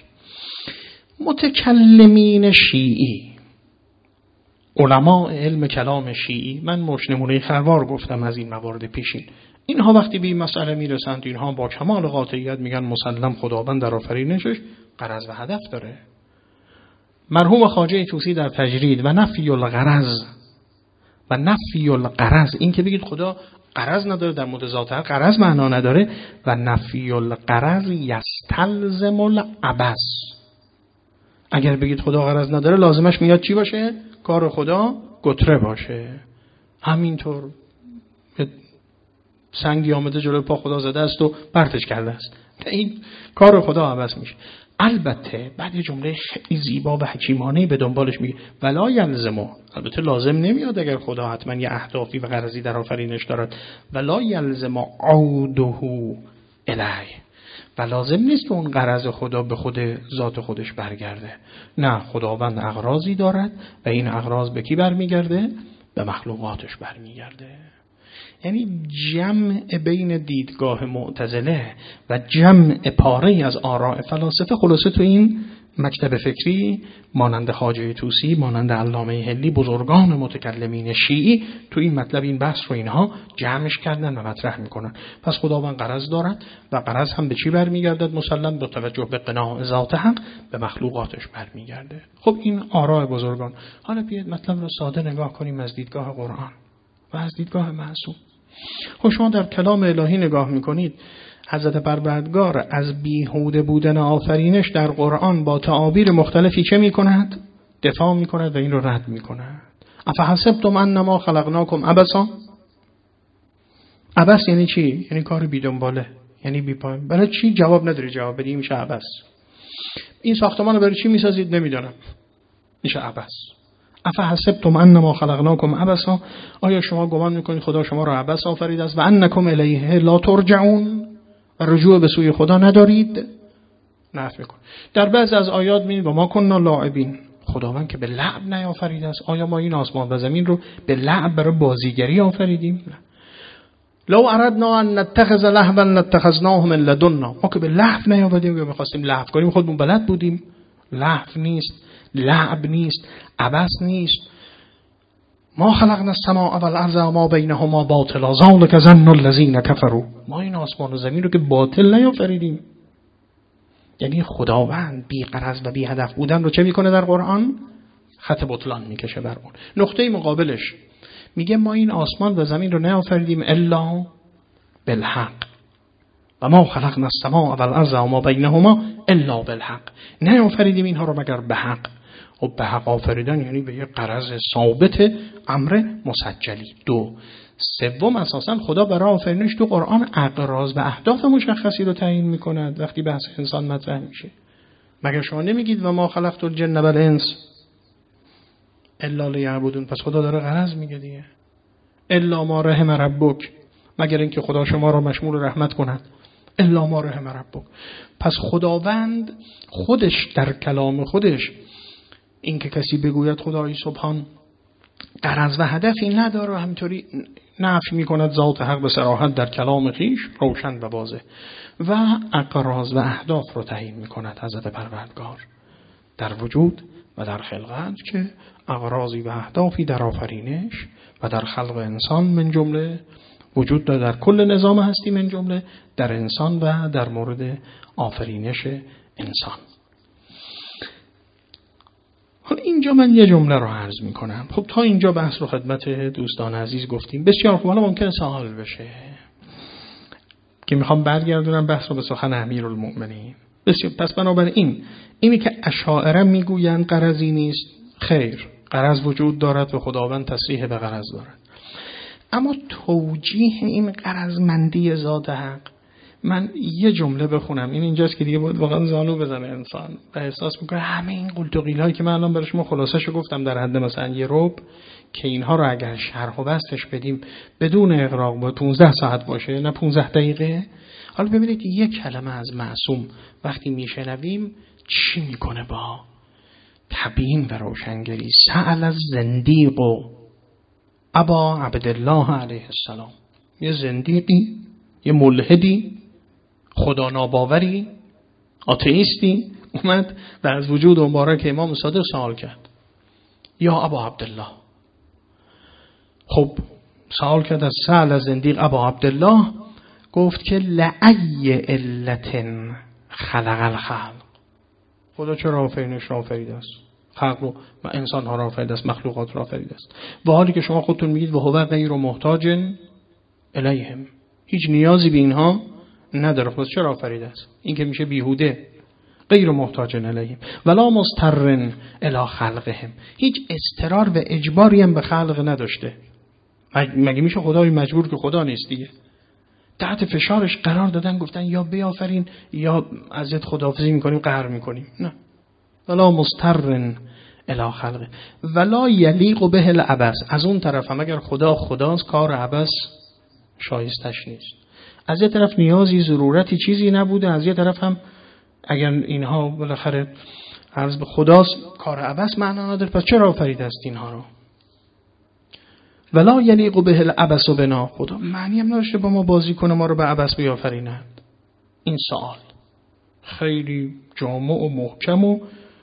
متکلمین شیعی، علماء علم کلام شیعی، من مش نمونه خروار گفتم از این موارد پیشین، اینها وقتی به این مسئله میرسند، اینها با کمال قاطعیت میگن مسلم خداوند در آفرینشش غرض و هدف داره. مرحوم خواجه طوسی در تجرید و نفی الغرض و نفی الغرض، این که بگید خدا غرض نداره در مورد ذات حق غرض معنا نداره، و نفی الغرض یستلزم العبث. اگر بگید خدا غرض نداره لازمش میاد چی باشه؟ کار خدا گتره باشه. همینطور سنگی آمده جلوی پا خدا زده است و پرتش کرده است، این کار خدا عوض میشه. البته بعد یه جمله خیلی زیبا و حکیمانه به دنبالش میگه ولا یلزمو، البته لازم نمیاد اگر خدا حتما یه اهدافی و غرضی در آفرینش دارد، ولا یلزمو عوده الیه، و لازم نیست که اون غرض خدا به خود ذات خودش برگرده. نه، خداوند اغراضی دارد و این اغراض به کی برمیگرده؟ به مخلوقاتش برمیگرده. یعنی جمع بین دیدگاه معتزله و جمع پاره از آراء فلاسفه خلاصه تو این مکتب فکری مانند خواجه طوسی، مانند علامه حلی، بزرگان متکلمین شیعی تو این مطلب این بحث رو اینها جمعش کردن و مطرح میکنن. پس خداوند غرض دارد و غرض هم به چی برمیگردد؟ مسلم با توجه به قناع ذات حق به مخلوقاتش برمیگرده. خب این آراء بزرگان. حالا بیاید مطلب رو ساده نگاه کنیم از دیدگاه قرآن و از دیدگاه معصوم. خب شما در کلام الهی نگاه میکنید، حضرت پروردگار از بیهوده بودن آفرینش در قرآن با تعابیر مختلفی چه میکند؟ دفاع میکند و این رو رد میکند. افحسبتم انما خلقناکم عبثا؟ عبث یعنی چی؟ یعنی کار بی دنباله، یعنی بی پای. برای چی جواب نداری؟ جواب بدی میشه عبث. این ساختمان رو برای چی میسازید؟ نمیدونم، میشه عبث. افحسبتم انما خلقناکم عبثا؟ آیا شما گمان میکنید خدا شما را عبث آفریده است و انکم الیه لا ترجعون؟ رجوع به سوی خدا ندارید؟ نفی میکن. در بعض از آیات میبینید و ما کننا لاعبین، خداوند که به لعب نیافریده است. آیا ما این آسمان و زمین رو به لعب برای بازیگری آفریدیم؟ نه. لو اردنا ان نتخذ لهوا لاتخذناه من لدنا، ما که به لهو نیافریدیم، می‌خواستیم لهو کنیم خودمون بلد بودیم. لهو نیست، لعب نیست، عبث نیست. ما خلقنا السماء والارض وما بینهما باطلا ذلک ظن الذین کفروا، ما این آسمان و زمین رو که باطل نیافریدیم. یعنی خداوند بی غرض و بی هدف بودن رو چه میکنه در قرآن؟ خط بطلان میکشه بر اون. نقطه مقابلش میگه ما این آسمان و زمین رو نیافریدیم الا بالحق و ما خلقنا السماء والارض وما بینهما الا بالحق، نیافریدیم اینها رو مگر به حق. و به حق آفریدن یعنی به یه غرض ثابت، امر مسجلی. دو سوم اساسا خدا برای آفرینش تو قرآن اغراض و اهداف مشخصی رو تعیین میکند. وقتی بحث انسان مطرح میشه مگر شما نمیگید و ما خلقت الجن والانس الا لیعبدون؟ پس خدا داره غرض میگه دیگه. الا ما رحم ربک، مگر اینکه خدا شما رو مشمول رحمت کند. الا ما رحم ربک. پس خداوند خودش در کلام خودش، این که کسی بگوید خدای سبحان غرض و هدفی نداره و همینطوری نفی میکند ذات حق به صراحت در کلام خویش روشن و واضح، و اغراض و اهداف رو تعیین میکند حضرت پروردگار در وجود و در خلقت، که اغراضی و اهدافی در آفرینش و در خلق انسان من جمله وجود داره، در کل نظام هستی من جمله در انسان و در مورد آفرینش انسان. حالا اینجا من یه جمله رو عرض میکنم. خب تا اینجا بحث رو خدمت دوستان عزیز گفتیم. بسیار خوب. حالا ممکنه سوال بشه که میخوام برگردونم بحث رو به سخن امیرالمؤمنین. بسیار. پس بنابراین اینی که اشاعره میگویند غرضی نیست، خیر، غرض وجود دارد و خداوند تصریح به غرض دارد. اما توجیه این غرضمندی ذات حق، من یه جمله بخونم، این اینجاست که دیگه باید واقعا زانو بزنه انسان و احساس میکنه همه این قلت و قیل هایی که من الان برای شما خلاصه‌شو گفتم در حد مثلا یه ربع، که اینها رو اگر شرح و بستش بدیم بدون اغراق با پانزده ساعت باشه، نه پانزده دقیقه. حالا ببینید یک کلمه از معصوم وقتی میشنویم چی میکنه با تبیین و روشنگری. سأل الزندیق ابا عبدالله علیه السلام، یه زندیقی، یه ملحدی، خدا ناباوری، آتئیستی اومد و از وجود مبارک امام صادق سوال کرد، یا ابا عبدالله. خب سوال کرد از سأل زندیق ابا عبدالله، گفت که لأی علت خلق الخلق، خدا چرا آفرینش را آفریده است، خلق رو و انسان ها را آفریده است، مخلوقات را آفریده است، و حالی که شما خودتون میگید و هو غیر محتاج الیهم، هیچ نیازی به اینها نداره، خود چرا آفریده است؟ این که میشه بیهوده. غیر محتاج الیهم ولا مضطر الی خلقهم، هیچ اضطرار و اجباری هم به خلق نداشته. مگه میشه خدای مجبور که خدا نیست دیگه؟ تحت فشارش قرار دادن، گفتن یا بیافرین یا ازت خداحافظی میکنیم، قهر میکنیم. نه، ولا مضطر الی خلقه ولا یلیق به العبث. از اون طرف هم اگر خدا خداست، کار عبث شایستش نیست. از یه طرف نیازی ضرورتی چیزی نبوده، از یه طرف هم اگر اینها بالاخره عرض به خداست، کار عبث معنا نداره، پس چرا آفریده است اینها رو؟ ولا یلیق به العبث بنا، خدا معنی هم نداشته با ما بازی کنه، ما رو به عبث بیافریند. این سوال خیلی جامع و محکم و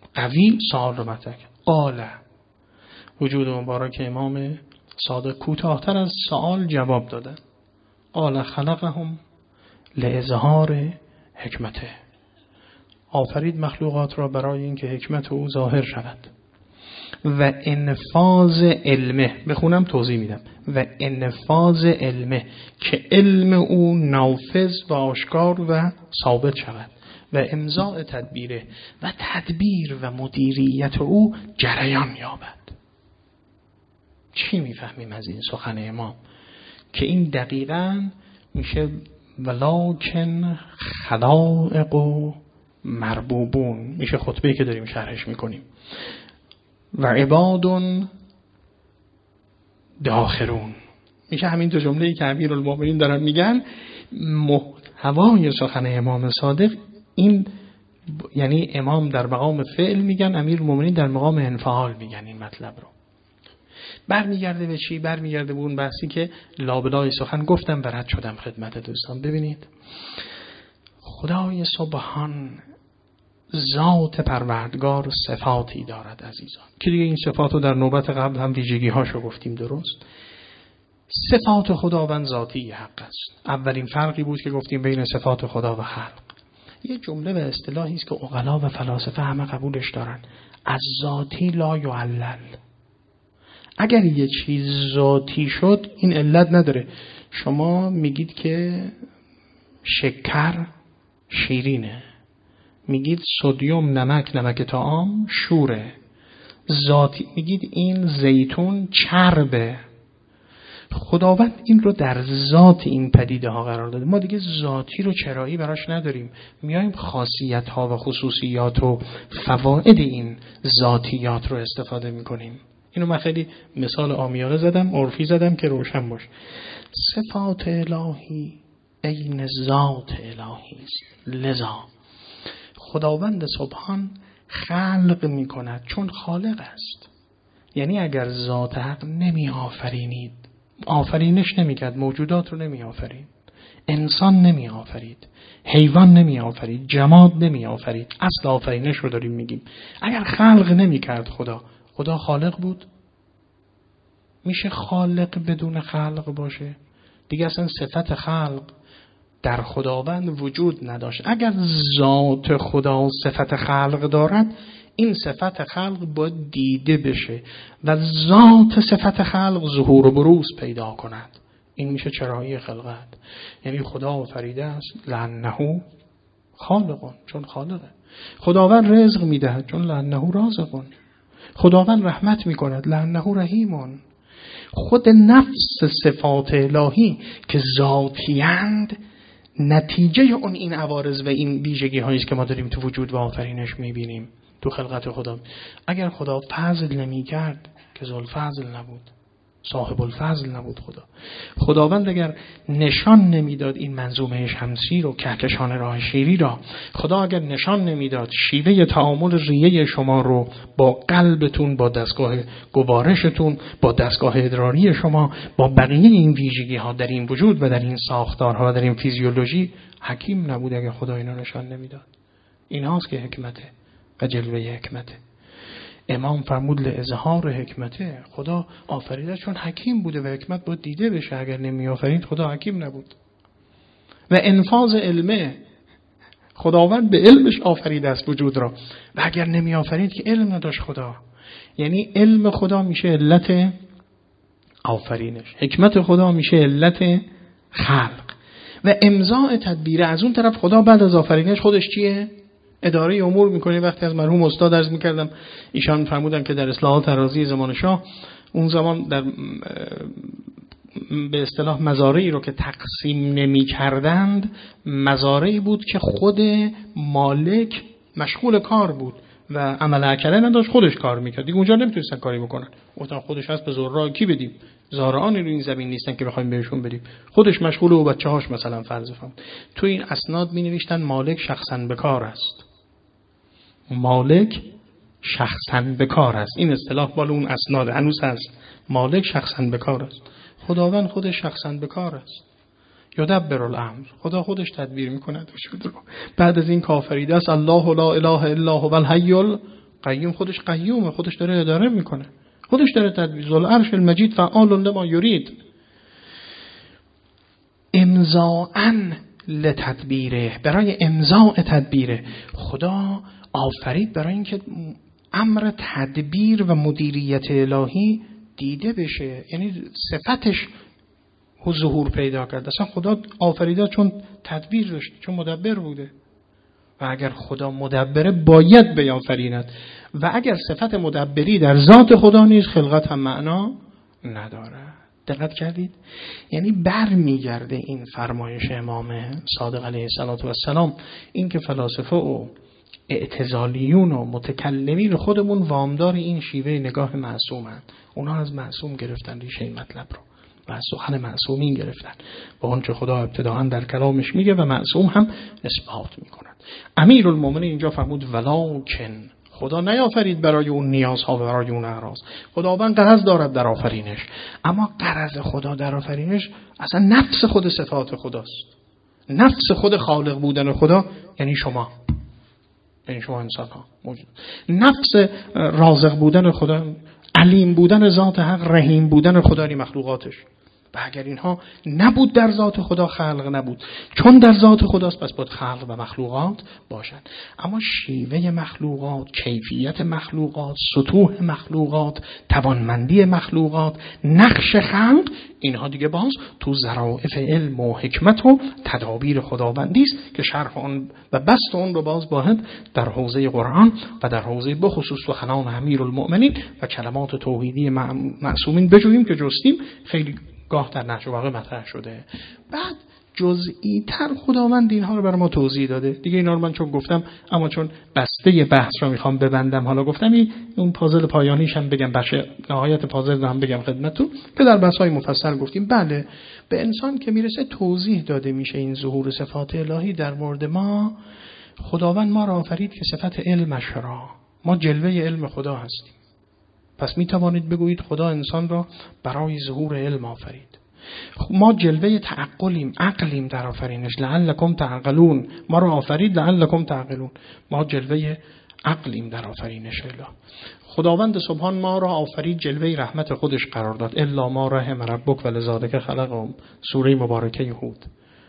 قوی سوال رو مطرح کرد. قال، وجود مبارک امام صادق کوتاه‌تر از سوال جواب دادن. قال خلقهم لاظهار حکمته، آفرید مخلوقات را برای اینکه حکمت او ظاهر شود و انفاذ علمه، بخونم توضیح میدم، و انفاذ علمه که علم او نافذ و آشکار و ثابت شود و امضاء تدبیره و تدبیر و مدیریت او جریان یابد. چی میفهمیم از این سخن امام؟ که این دقیقاً میشه ولکن خلائق و مربوبون، میشه خطبه‌ای که داریم شرحش میکنیم، و عباد داخرون، میشه همین دو جمله‌ای که امیرالمومنین دارن میگن محتوای سخن امام صادق. این یعنی امام در مقام فعل میگن، امیرالمومنین در مقام انفعال میگن این مطلب رو. برمیگرده به چی؟ برمیگرده به اون بحثی که لابلای سخن گفتم و رد شدم خدمت دوستان. ببینید، خدای سبحان ذات پروردگار صفاتی دارد عزیزان، که دیگه این صفات رو در نوبت قبل هم ویژگی هاشو گفتیم. درست، صفات خداوند ذاتی حق است. اولین فرقی بود که گفتیم بین صفات خدا و خلق. یه جمله و اصطلاحی است که عقلا و فلاسفه همه قبولش دارن، از ذاتی لا یعلل. اگر یه چیز ذاتی شد این علت نداره. شما میگید که شکر شیرینه، میگید سدیم نمک نمک طعام شوره. ذاتی میگید این زیتون چربه. خداوند این رو در ذات این پدیده ها قرار داده. ما دیگه ذاتی رو چرایی براش نداریم، میایم خاصیت ها و خصوصیات و فواید این ذاتیات رو استفاده میکنیم. اینو من خیلی مثال عامیانه زدم، عرفی زدم که روشن باشه. صفات الهی عین ذات الهی است. لذا خداوند سبحان خلق می کند چون خالق است. یعنی اگر ذات حق نمی آفرینید، آفرینش نمی کرد، موجودات رو نمی آفرید، انسان نمی آفرید، حیوان نمی آفرید، جماد نمی آفرید، اصل آفرینش رو داریم میگیم. اگر خلق نمی کرد خدا، خدا خالق بود؟ میشه خالق بدون خلق باشه؟ دیگه اصلا صفت خلق در خداوند وجود نداشت. اگر ذات خدا صفت خلق دارد، این صفت خلق باید دیده بشه و ذات صفت خلق ظهور و بروز پیدا کند. این میشه چرایی خلقت. یعنی خدا آفریده است لأنه خالقون، چون خالقه. خداوند رزق میدهد چون لأنه رازقون. خداوند رحمت میکند لأنه رحیمون. خود نفس صفات الهی که ذاتیند نتیجه اون این عوارض و این ویژگی هایی است که ما داریم تو وجود و آفرینش میبینیم تو خلقت خدا. اگر خدا فضل نمی کرد که ذوالفضل نبود، صاحب الفضل نبود خدا. خداوند اگر نشان نمیداد این منظومه شمسی رو، کهکشان راه شیری را، خدا اگر نشان نمیداد شیوه تعامل ریه شما رو با قلبتون، با دستگاه گوارشتون، با دستگاه ادراری شما، با بقیه این ویژگی ها در این وجود و در این ساختارها و در این فیزیولوژی، حکیم نبود اگر خدا اینا نشان نمیداد. این هاست که حکمته و جلوه حکمته. امام فرمود لاظهار حکمته، خدا آفریده چون حکیم بوده و حکمت باید دیده بشه. اگر نمی آفرید خدا حکیم نبود. و انفاذ علمه، خداوند به علمش آفریده است وجود را، و اگر نمی آفرید که علم نداشت خدا. یعنی علم خدا میشه علت آفرینش، حکمت خدا میشه علت خلق و امضاء تدبیره. از اون طرف خدا بعد از آفرینش خودش چیه؟ اداره امور میکنه. وقتی از مرحوم استاد عرض میکردم، ایشان فرمودن که در اصلاحات ترازی زمان شاه، اون زمان در به اصطلاح مزارعی رو که تقسیم نمی کردند، مزارعی بود که خود مالک مشغول کار بود و عمل اکله نداشت، خودش کار میکرد. دیگه اونجا نمیتونستن کاری بکنن. گفتن خودش هست، به زرا کی بدیم؟ زارعانی رو این زمین نیستن که بخوایم بهشون بدیم. خودش مشغول و بچه‌هاش مثلا فرض فرض. تو این اسناد می نوشتن مالک شخصاً به کار است. مالک شخصاً به کار است. این اصطلاح بالا اون اسناد هنوز هست. مالک شخصاً به کار است. خداوند خودش شخصاً به کار است. یدبر الامر، خدا خودش تدبیر میکنه وجود رو. بعد از این کافریده است الله لا اله الا هو الحی قیوم خودش قیومه، خودش داره اداره میکنه، خودش داره تدبیر. ذوالعرش المجید فعال لما یرید. امضاءً لتدبیره، برای امضاء تدبیره. خدا آفرید برای اینکه امر تدبیر و مدیریت الهی دیده بشه، یعنی صفتش ظهور پیدا کرد. اصلا خدا آفریده چون تدبیر داشت، چون مدبر بوده. و اگر خدا مدبره باید بیافریند، و اگر صفت مدبری در ذات خدا نیست خلقت هم معنا نداره. دقت کردید؟ یعنی بر میگرده این فرمایش امام صادق علیه السلام، این که فلاسفه و اعتزالیون و متکلمین خودمون وامدار این شیوه نگاه معصومند. اونا از معصوم گرفتن ریشه این مطلب رو و از سخن معصومین گرفتن و اونچه خدا ابتداءً در کلامش میگه و معصوم هم اثبات میکنند. امیرالمومنین اینجا فرمود ولکن، خدا نیافرید برای اون نیازها و برای اون اعراض. خداوند غرض دارد در آفرینش، اما غرض خدا در آفرینش اصلا نفس خود صفات خداست. نفس خود خالق بودن خدا یعنی شما، یعنی شما انسان ها موجود. نفس رازق بودن خدا، علیم بودن ذات حق، رحیم بودن خدا یعنی مخلوقاتش. و اگر اینها نبود در ذات خدا خلق نبود، چون در ذات خداست پس باید خلق و مخلوقات باشند. اما شیوه مخلوقات، کیفیت مخلوقات، سطوح مخلوقات، توانمندی مخلوقات، نقش خلق، اینها دیگه باز تو ظرافت علم و حکمت و تدابیر خداوندی است که شرح اون و بسط اون رو باز باید در حوزه قرآن و در حوزه بخصوص سخنان امیرالمؤمنین و کلمات توحیدی معصومین بجوییم که جستیم خیلی گاه در نهج البلاغه مطرح شده. بعد جزئی تر خداوند اینها رو برای ما توضیح داده. دیگه اینا رو من چون گفتم، اما چون بسته بحث رو میخوام ببندم، حالا گفتم این اون پازل پایانیش هم بگم، بخش نهایت پازل رو هم بگم خدمتتون که در بحث‌های مفصل گفتیم. بله، به انسان که میرسه توضیح داده میشه این ظهور صفات الهی در مورد ما. خداوند ما را آفرید که صفت علمش را، ما جلوه علم خدا هستیم. پس می توانید بگویید خدا انسان را برای ظهور علم آفرید. ما جلوه تعقلیم، عقلیم در آفرینش. لعلکم تعقلون، ما را آفرید لعلکم تعقلون. ما جلوه عقلیم در آفرینش اله. خداوند سبحان ما را آفرید، جلوه رحمت خودش قرار داد. الا ما رحم ربک ولذالک خلقهم، سوره مبارکه هود.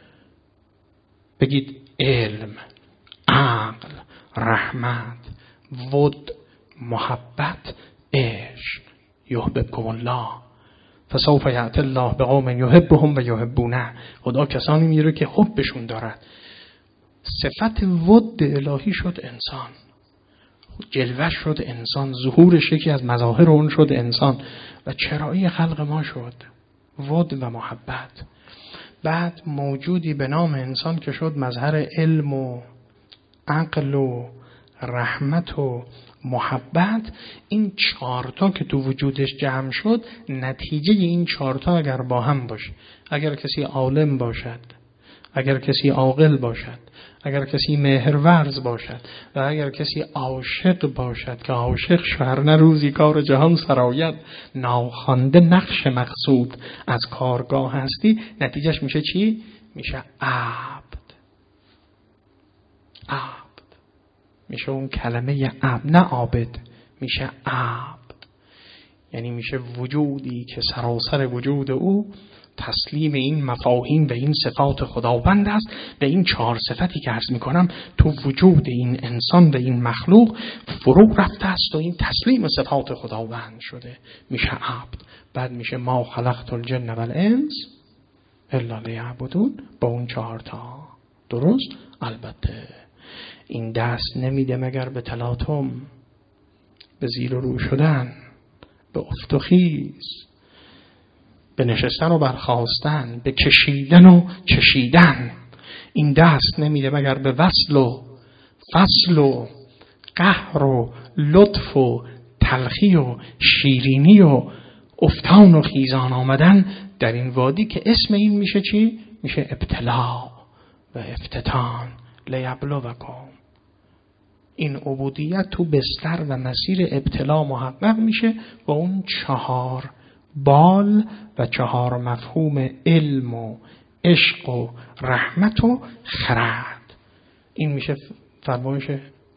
بگید علم، عقل، رحمت، ود، محبت، عشق. یحببکم الله فسوف یأتی الله بقوم یحبهم و یحبونه. خدا کسانی میره که حبشون دارد. صفت ود الهی شد انسان، جلوه شد انسان، ظهورش یکی از مظاهر اون شد انسان و چرایی خلق ما شد ود و محبت. بعد موجودی به نام انسان که شد مظهر علم و عقل و رحمت و محبت. این چهارتا که تو وجودش جمع شد، نتیجه این چهارتا اگر با هم باشه، اگر کسی عالم باشد، اگر کسی عاقل باشد، اگر کسی مهرورز باشد و اگر کسی عاشق باشد که عاشق شهر روزی کار جهان سراید، ناخوانده نقش مقصود از کارگاه هستی، نتیجهش میشه چی؟ میشه عبد. عبد میشه اون کلمه عبد، نه عابد، میشه عبد. یعنی میشه وجودی که سراسر وجود او تسلیم این مفاهیم و این صفات خداوند است و این چهار صفتی که عرض میکنم تو وجود این انسان و این مخلوق فرو رفته است و این تسلیم صفات خداوند شده، میشه عبد. بعد میشه ما خلقت الجن والانس الا لیعبدون، با اون چهار تا. درست؟ البته این دست نمیده مگر به تلاطم، به زیر و رو شدن، به افت و خیز، به نشستن و برخاستن، به کشیدن و چشیدن. این دست نمیده مگر به وصل و فصل و قهر و لطف و تلخی و شیرینی و افتان و خیزان آمدن در این وادی که اسم این میشه چی؟ میشه ابتلا و افتتان. لیبلوکم. این عبودیت تو بستر و مسیر ابتلا محقق میشه با اون چهار بال و چهار مفهوم علم و عشق و رحمت و خرد. این میشه فرمایش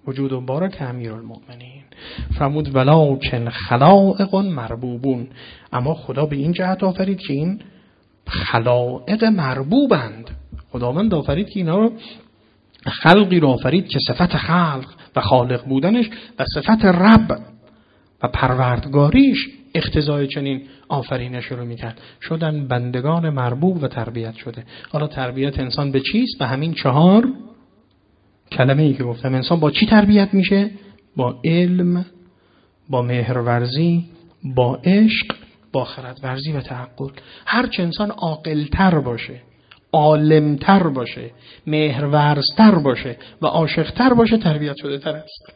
وجود مبارک امیرالمؤمنین. فرمود ولکن خلائق مربوبون، اما خدا به این جهت آفرید که این خلائق مربوبند. خداوند آفرید که اینا رو، خلقی رو آفرید که صفت خلق و خالق بودنش و صفت رب و پروردگاریش اقتضای چنین آفرینش رو میکرد. شدن بندگان مربوب و تربیت شده. حالا تربیت انسان به چیست؟ به همین چهار کلمه ای که گفتم. انسان با چی تربیت میشه؟ با علم، با مهرورزی، با عشق، با خردورزی و تعقل. هرچه انسان عاقل‌تر باشه، عالم‌تر باشه، مهرورزتر باشه و عاشق‌تر باشه، تربیت شده تر است.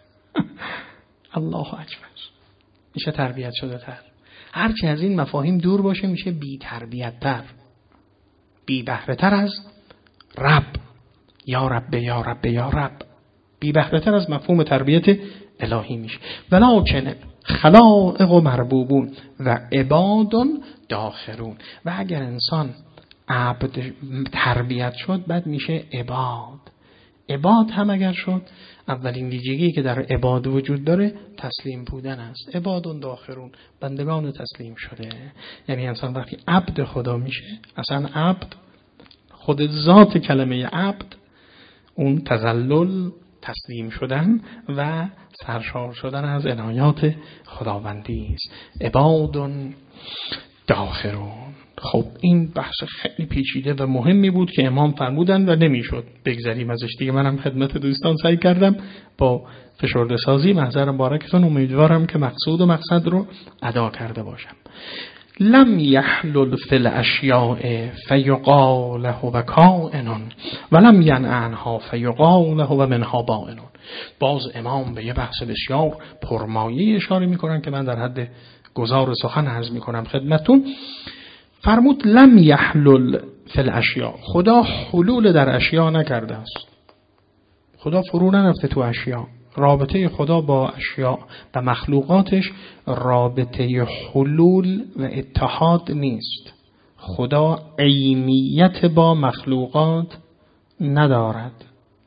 الله اکبر. میشه تربیت شده تر. هرچی از این مفاهیم دور باشه میشه بی تربیت تر، بی بهره تر از رب. یا رب یا رب یا رب، بی بهره تر از مفهوم تربیت الهی میشه. ولکن خلائق و مربوبون و عباد داخرون. و اگر انسان عبد تربیت شد بعد میشه عباد. عباد هم اگر شد، اولین ویژگی که در عباد وجود داره تسلیم بودن است. عباد داخرون، بندگان تسلیم شده. یعنی انسان وقتی عبد خدا میشه، اصلا عبد خود ذات کلمه عبد اون تذلل، تسلیم شدن و سرشار شدن از عنایات خداوندی است. عباد داخرون. خب این بحث خیلی پیچیده و مهمی بود که امام فرمودن و نمیشد بگذریم ازش دیگه. منم خدمت دوستان سعی کردم با فشرده سازی محضر مبارکتون، امیدوارم که مقصود و مقصد رو ادا کرده باشم. لم یحلل فی الاشیاء فیقال هو کائن ولم ینع عنها فیقال هو منها بائن. باز امام به یه بحث بسیار پرمایه اشاره میکنن که من در حد گزار سخن عرض میکنم خدمتون. فرمود لم یحلل فی الاشیاء، خدا حلول در اشیاء نکرده است. خدا فرو نرفته تو اشیاء. رابطه خدا با اشیاء و مخلوقاتش رابطه حلول و اتحاد نیست. خدا عینیت با مخلوقات ندارد،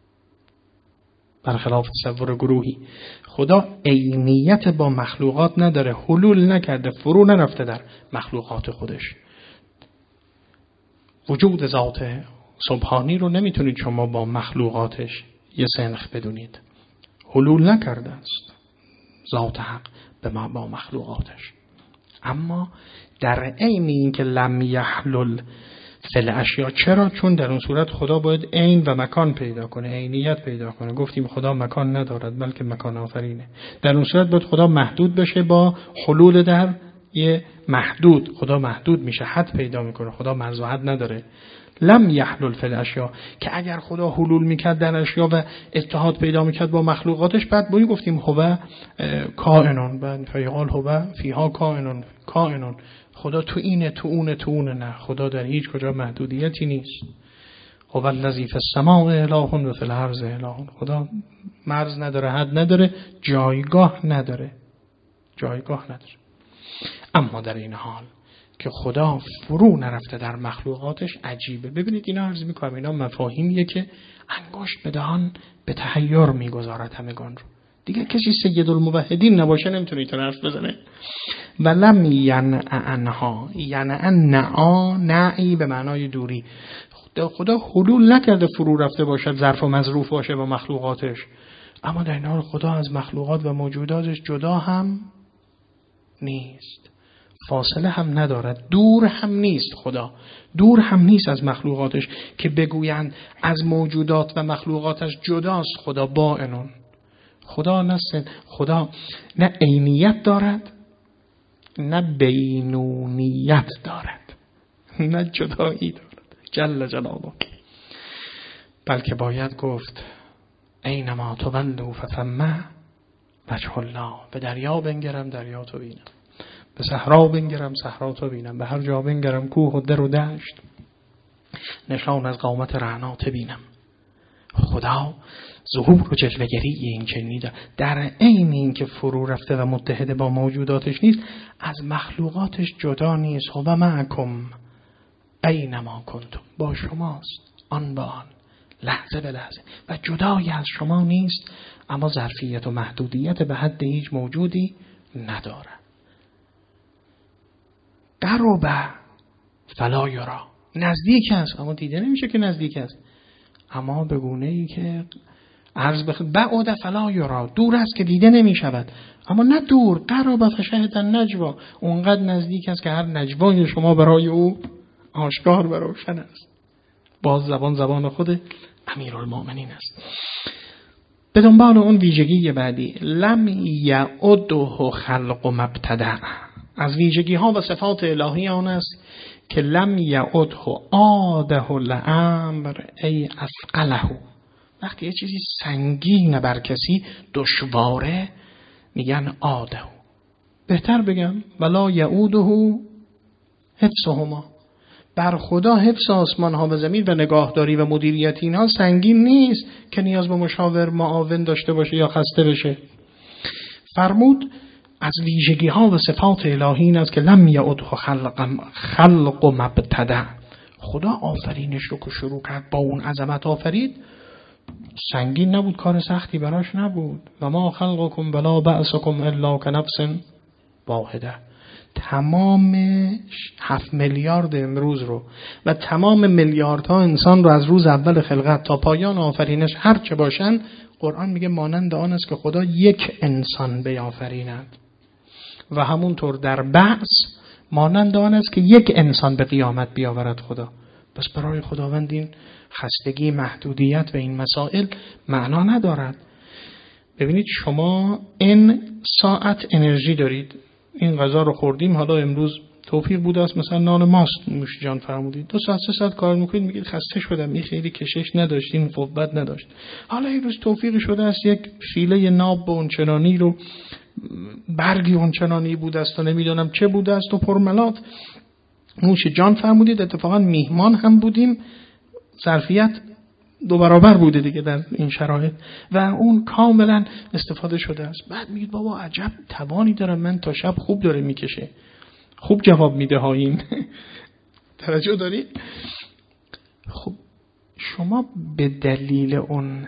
برخلاف تصور گروهی. خدا عینیت با مخلوقات نداره، حلول نکرده، فرو نرفته در مخلوقات خودش. وجود ذات سبحانی رو نمیتونید شما با مخلوقاتش یه سنخ بدونید. حلول نکرده است ذات حق به ما با مخلوقاتش. اما در عین این که لم یحلل فی الاشیاء، چرا؟ چون در اون صورت خدا باید عین و مکان پیدا کنه، عینیت پیدا کنه. گفتیم خدا مکان ندارد بلکه مکان آفرینه. در اون صورت باید خدا محدود بشه با حلول در یه محدود. خدا محدود میشه، حد پیدا میکنه. خدا مرز و حد نداره. لم یحلل فی الاشیاء، که اگر خدا حلول میکرد در اشیاء و اتحاد پیدا میکرد با مخلوقاتش، بعد بایی گفتیم هو کائنون، بعد فیقال هو فیها کائنون. کائنون خدا تو اینه، تو اونه، تو اونه. نه، خدا در هیچ کجا محدودیتی نیست. هو الذی فی السماء اله و فی الارض اله. خدا مرز نداره، حد نداره، جایگاه نداره، جایگاه نداره. اما در این حال که خدا فرو نرفته در مخلوقاتش عجیبه. ببینید اینا عرض میکنم، اینا مفاهیمیه که انگشت به دهان به تحیر میگذارد همگان رو. دیگه کسی سید الموحدین نباشه نمیتونه این حرف بزنه. ولم ینع عنها، ینع نعا، نعی به معنای دوری. خدا, خدا حلول نکرده فرو رفته باشد، ظرف و مظروف باشه با مخلوقاتش. اما در این حال خدا از مخلوقات و موجوداتش جدا هم نیست، فاصله هم ندارد، دور هم نیست. خدا دور هم نیست از مخلوقاتش که بگویند از موجودات و مخلوقاتش جداست. خدا باینون. خدا نه خدا نه عینیت دارد نه بینونیت دارد، نه جدایی دارد جل جلاله. بلکه باید گفت اینما تولوا فثم وجه الله. به دریا بنگرم دریا تو بینم، به صحرا بنگرم صحرا تو بینم، به هر جا بنگرم کوه و در و دشت نشان از قامت رعنات بینم. خدا ظهور و جلوه‌گری این چنینی داره. در عین این که فرو رفته و متحد با موجوداتش نیست، از مخلوقاتش جدا نیست. هو معکم اینما کنتم، با شماست آن با آن. لحظه به لحظه و جدای از شما نیست، اما ظرفیت و محدودیت به حد هیچ موجودی نداره. قرب فلا یرا، نزدیک است اما دیده نمیشه که نزدیک است، اما به گونه ای که عرض بخ بعد فلا یرا، دور است که دیده نمیشود، اما نه دور. قرب فشهد النجوا، اونقدر نزدیک است که هر نجوای شما برای او آشکار و روشن است. باز زبان زبان خود امیرالمؤمنین است. به دنبال اون ویژگی بعدی، لم یعده خلق مبتدع، از ویژگی ها و صفات الهی آن است که لم یعده عاده الامر ای اثقله، وقتی یه چیزی سنگین بر کسی دشواره میگن عاده، بهتر بگم ولا یعوده حفظهما، بر خدا حفظ آسمان ها و زمین و نگاهداری و مدیریت اینها سنگین نیست که نیاز به مشاور معاون داشته باشه یا خسته بشه. فرمود از ویژگی ها و صفات الهی این است که لم یعده خلق خلق مبتدع، خدا آفرینش رو که شروع کرد با اون عظمت آفرید، سنگین نبود، کار سختی براش نبود. و ما خلقکم ولا بعثکم الا کنفس واحده، تمام هفت میلیارد امروز رو و تمام میلیاردها انسان رو از روز اول خلقت تا پایان آفرینش هر چه باشن، قرآن میگه مانند آن است که خدا یک انسان بیافریند و همونطور در بعث مانند آن است که یک انسان به قیامت بیاورد خدا. بس برای خداوند این خستگی، محدودیت و این مسائل معنا ندارد. ببینید شما این ساعت انرژی دارید، این غذا رو خوردیم، حالا امروز توفیق بوده است مثلا نان ماست نوش جان فرمودید، دو ساعت سه ساعت کار میکنید میگید خسته شدم، این خیلی کشش نداشت، این قوت نداشت. حالا این روز توفیق شده است یک فیله ناب به اونچنانی رو، برگی اونچنانی بوده است و نمیدونم چه بوده است و پرملات نوش جان فرمودید. اتفاقا میهمان هم بودیم، ظرفیت دو برابر بوده دیگه در این شرایط و اون کاملا استفاده شده است. بعد میگید بابا عجب توانی دارم من، تا شب خوب داره میکشه، خوب جواب میده ها این. توجه دارید؟ خب شما به دلیل اون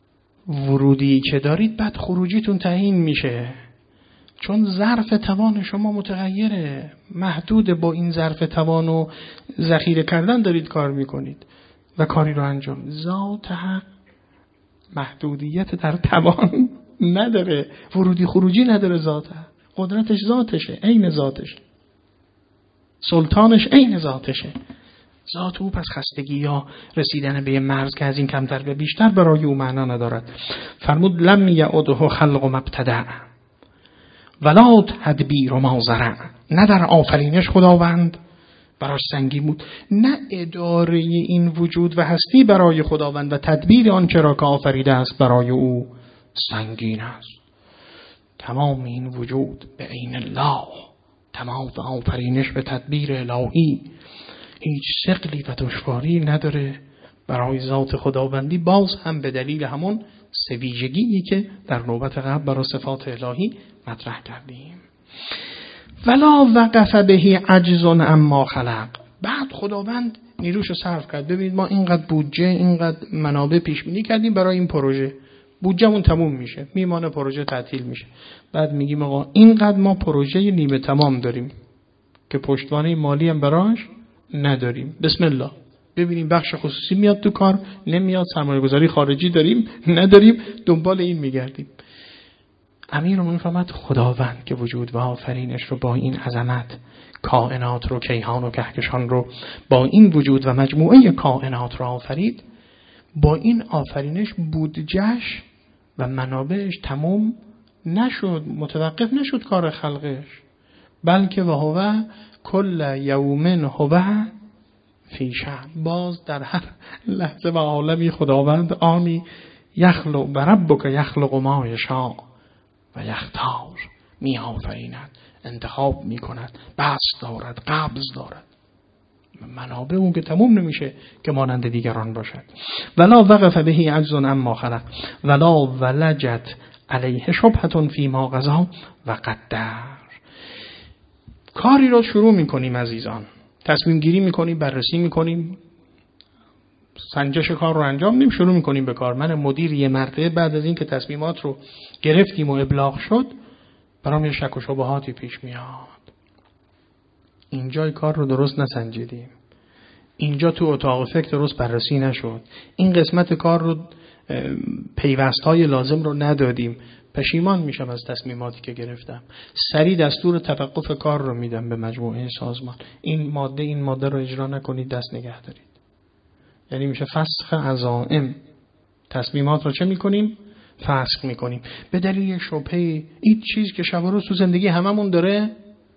ورودی که دارید بعد خروجیتون تعیین میشه، چون ظرف توان شما متغیره، محدود با این ظرف توان و ذخیره کردن دارید کار میکنید و کاری رو انجام. ذات حق محدودیت در توان نداره، ورودی خروجی نداره، ذات حق قدرتش ذاتشه، عین ذاتشه، سلطانش عین ذاتشه، ذات او. پس خستگی یا رسیدن به مرز که از این کمتر به بیشتر برای او معنا ندارد. فرمود لم یعده خلق مبتدع ولا تدبیر ما زرع، نه در آفرینش خداوند براش سنگین بود، نه اداره این وجود و هستی برای خداوند و تدبیر آنچه را که آفریده است برای او سنگین است. تمام این وجود به عین الله، تمام آفرینش به تدبیر الهی، هیچ ثقلی و دشواری نداره برای ذات خداوندی، باز هم به دلیل همون سه ویژگی که در نوبت قبل برای صفات الهی مطرح کردیم. ولا وقف بهی عجز اما خلق، بعد خداوند نیروشو صرف کرد. ببینید ما اینقدر بودجه، اینقدر منابع پیش بینی کردیم برای این پروژه، بودجه‌مون تموم میشه، میمانه پروژه تعطیل میشه. بعد میگیم آقا اینقدر ما پروژه نیمه تمام داریم که پشتوانه مالی هم براش نداریم، بسم الله ببینیم بخش خصوصی میاد تو کار، نمیاد، سرمایه گذاری خارجی داریم نداریم، دنبال این میگردیم. امیرالمومنین فرمود خداوند که وجود و آفرینش رو با این عظمت، کائنات رو، کیهان و کهکشان رو با این وجود و مجموعه کائنات رو آفرید، با این آفرینش بودجهش و منابعش تمام نشد، متوقف نشد کار خلقش، بلکه و هو کل یوم هو فی شأن، باز در هر لحظه و عالمی خداوند آنی یخلق و ربک یخلق ما یشاء و یختار، می آفریند، انتخاب می کند، بسط دارد، قبض دارد، منابع اون که تموم نمیشه که مانند دیگران باشد. ولا وقف بهی عجز اما خلق ولا ولجت علیه شبهة فیما قضا و قدر. کاری رو شروع میکنیم عزیزان، تصمیم گیری میکنیم، بررسی میکنیم، سنجش کار رو انجام میدیم، شروع میکنیم به کار. من مدیر یه مرتبه بعد از این که تصمیمات رو گرفتیم و ابلاغ شد برام یه شک و شبهاتی پیش میاد. اینجای کار رو درست نسنجیدیم، اینجا تو اتاق فکر درست بررسی نشد، این قسمت کار رو پیوستهای لازم رو ندادیم، پشیمان میشم از تصمیماتی که گرفتم. سریع دستور توقف کار رو میدم به مجموعه سازمان، این ماده این ماده رو اجرا نکنید، دست نگه دارید. یعنی میشه فسخ عزائم. تصمیمات رو چه میکنیم؟ فسخ میکنیم. به دلیل شبهه این چیز که شب و روز تو زندگی هممون داره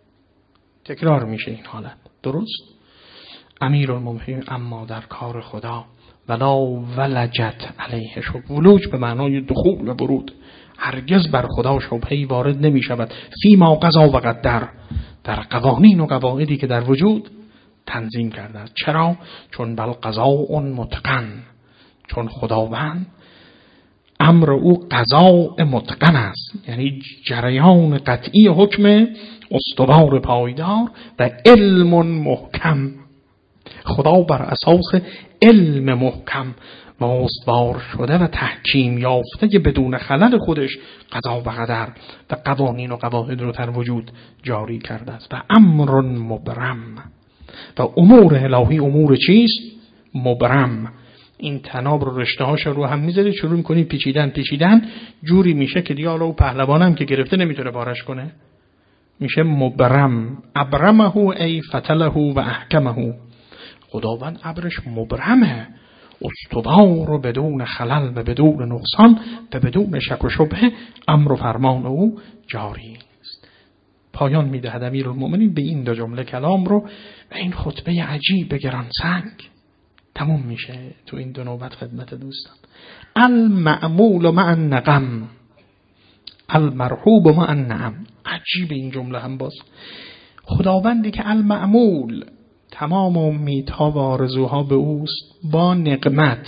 تکرار میشه این حالت. درست؟ امیرالمومنین اما در کار خدا ولا ولجت علیه شب، ولوج به معنای دخول و ورود، هرگز بر خدا شبهه‌ای وارد نمی شود. فیما قضا و قدر، در قوانین و قواعدی که در وجود تنظیم کرده است. چرا؟ چون بل قضاء متقن، چون خداوند امر او قضاء متقن است، یعنی جریان قطعی حکم استوار پایدار و علم محکم. خدا بر اساس علم محکم و استوار شده و تحکیم یافته که بدون خلل خودش قضا و قدر و قوانین و قواعد رو در وجود جاری کرده است. و امر مبرم، و امور الهی امور چیست؟ مبرم. این تناب رو رشته هاش رو هم میذارید، شروع میکنید پیچیدن پیچیدن، جوری میشه که دیگه حالا او پهلوانم که گرفته نمیتونه بارش کنه، میشه مبرم. ابرمه ای فتله و احکمه. خداوند ابرش مبرمه، استوار و بدون خلل و بدون نقصان و بدون شک و شبهه امر و فرمان او جاری است. پایان میدهد امیرالمومنین به این دو جمله کلام رو و این خطبه عجیب گران سنگ تموم میشه تو این دو نوبت خدمت دوستان. المعمول مع النقم، المرحوب مع النعم. عجیب این جمله هم باز. خداوندی که المعمول تمام امیدها و آرزوها به اوست با نقمت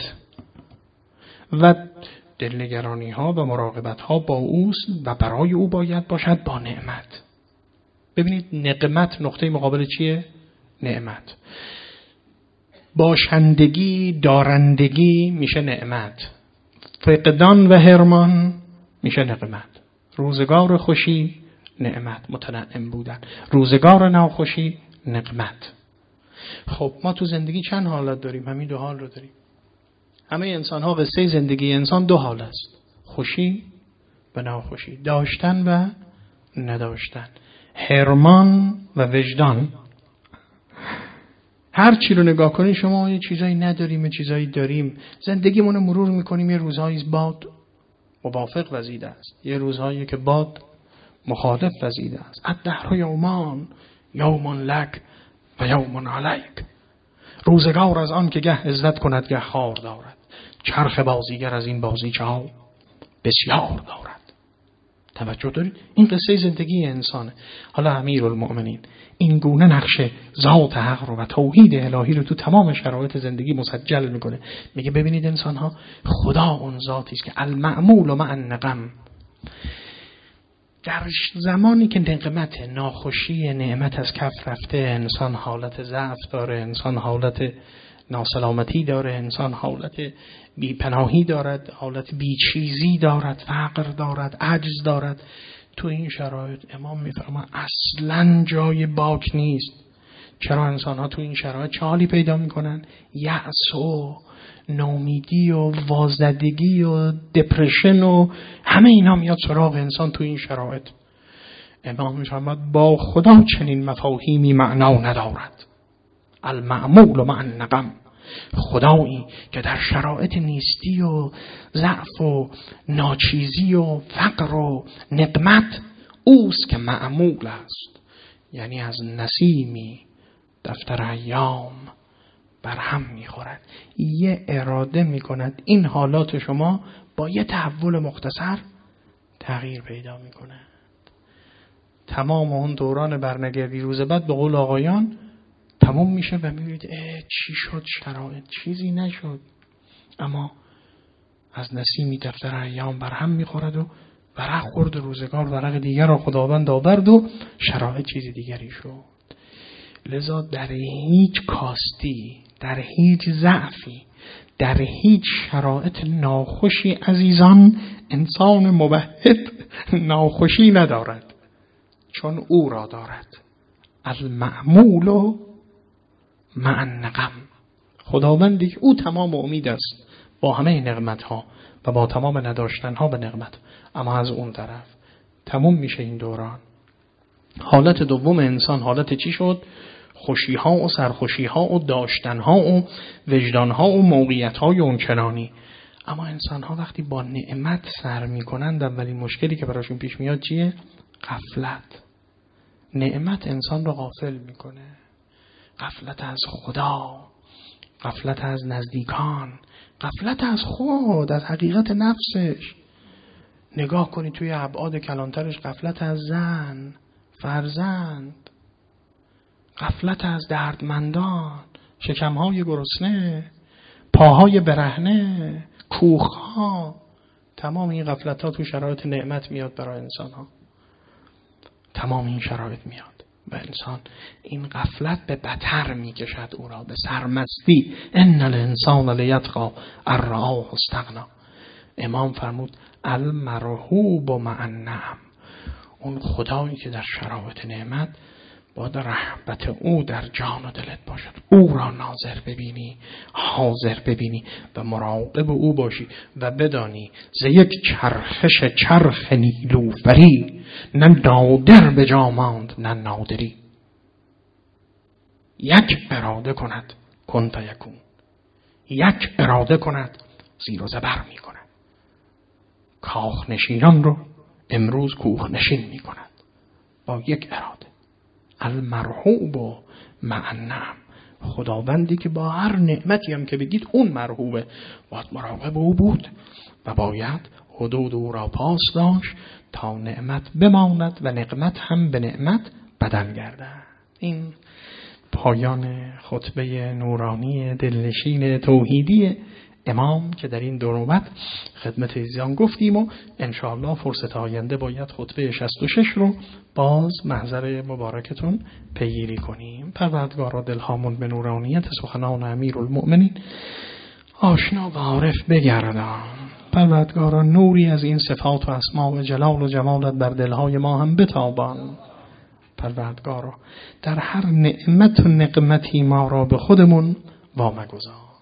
و دلنگرانی ها و مراقبت ها با اوست و برای او باید باشد با نعمت. ببینید نقمت نقطه مقابل چیه؟ نعمت. باشندگی، دارندگی میشه نعمت، فقدان و حرمان میشه نقمت. روزگار خوشی نعمت، متنعم بودن. روزگار ناخوشی نقمت. خب ما تو زندگی چند حالت داریم؟ همین دو حال رو داریم. همه انسان ها قصه زندگی انسان دو حال است، خوشی و ناخوشی، داشتن و نداشتن، حرمان و وجدان. هر چی رو نگاه کنید شما یه چیزایی نداریم یه چیزایی داریم. زندگیمون رو مرور میکنیم، یه روزهایی باد موافق وزیده است، یه روزهایی که باد مخالف وزیده است. الدهر یومان، یوم لک و یوم علیک. روزگار از آن که گه عزت کند گه خار دارد، چرخ بازیگر از این بازیچه ها بسیار دارد. توجه دارید؟ این قصه زندگی انسانه. حالا امیرالمومنین این گونه نقش ذات حق رو و توحید الهی رو تو تمام شرایط زندگی مسجل میکنه. میگه ببینید انسان ها، خدا اون ذاتی است که المعمول مع النقم. در زمانی که نقمت، ناخوشی، نعمت از کف رفته، انسان حالت ضعف داره، انسان حالت ناسلامتی داره، انسان حالت بیپناهی دارد، حالت بیچیزی دارد، فقر دارد، عجز دارد. تو این شرایط امام میفرماید اصلاً جای باک نیست. چرا انسان ها تو این شرایط چه حالی پیدا میکنن؟ یأس و نومیدی و وازدگی و دپرشن و همه اینا میاد سراغ انسان تو این شرایط. امام میفرماید با خدا چنین مفاهیمی معنا ندارد. المعمول مع النقم. خدایی که در شرایط نیستی و ضعف و ناچیزی و فقر و نقمت اوست که معمول است، یعنی از نسیمی دفتر ایام بر هم میخورد، یه اراده میکند این حالات شما با یه تحول مختصر تغییر پیدا میکند. تمام اون دوران برنگردی روز بعد به قول آقایان تمام میشه و میبینید چی شد، شرایط چیزی نشد، اما از نسیمی دفتر ایام بر هم میخورد و ورق خورد روزگار ورق دیگر را خداوند آورد و شرایط چیزی دیگری شد. لذا در هیچ کاستی در هیچ ضعفی، در هیچ شرایط ناخوشی عزیزان انسان موحد ناخوشی ندارد، چون او را دارد. المعمول و مع النقم، خداوندی که او تمام امید است با همه نعمت ها و با تمام نداشتن ها به نعمت، اما از اون طرف تموم میشه این دوران. حالت دوم انسان حالت چی شد؟ خوشی ها و سرخوشی ها و داشتن ها و وجدان ها و موقعیت های اونچنانی. اما انسان ها وقتی با نعمت سر میکنند، اولین مشکلی که براشون پیش میاد چیه؟ غفلت. نعمت انسان رو غافل میکنه. غفلت از خدا، غفلت از نزدیکان، غفلت از خود، از حقیقت نفسش. نگاه کنی توی ابعاد کلانترش، غفلت از زن، فرزند، غفلت از دردمندان، شکمهای گرسنه، پاهای برهنه، کوخها. تمام این غفلت ها تو شرایط نعمت میاد برای انسان ها. تمام این شرایط میاد و انسان این غفلت به بتر میکشد او را، به سرمستی. ان الانسان لیطغی ان رآه استغنا. امام فرمود المرحوب مع النعم، اون خدایی که در شرایط نعمت باید رحمت او در جان و دلت باشد، او را ناظر ببینی، حاضر ببینی و مراقب او باشی و بدانی ز یک چرخش چرخ نیلوفری نه نادر به جا ماند نه نادری. یک اراده کند کن فیکون، یک اراده کند زیر و زبر می کند. کاخ نشینان رو امروز کوه نشین می کند با یک اراده. المرحوب مع النعم، خداوندی که با هر نعمتی هم که بگید اون مرحوبه، باید مراقب او بود و باید حدود او را پاس داشت تا نعمت بماند و نقمت هم به نعمت بدل گردد. این پایان خطبه نورانی دلنشین توحیدی امام که در این دو نوبت خدمت عزیزان گفتیم و انشاءالله فرصت آینده باید خطبه شصت و شش رو باز محضر مبارکتون پیگیری کنیم. پروردگارا دلهامون به نورانیت سخنان امیرالمؤمنین آشنا و عارف بگردان. پروردگارا نوری از این صفات و اسماء و جلال و جمالت بر دلهای ما هم بتابان. پروردگارا در هر نعمت و نقمتی ما را به خودمون وامگذار.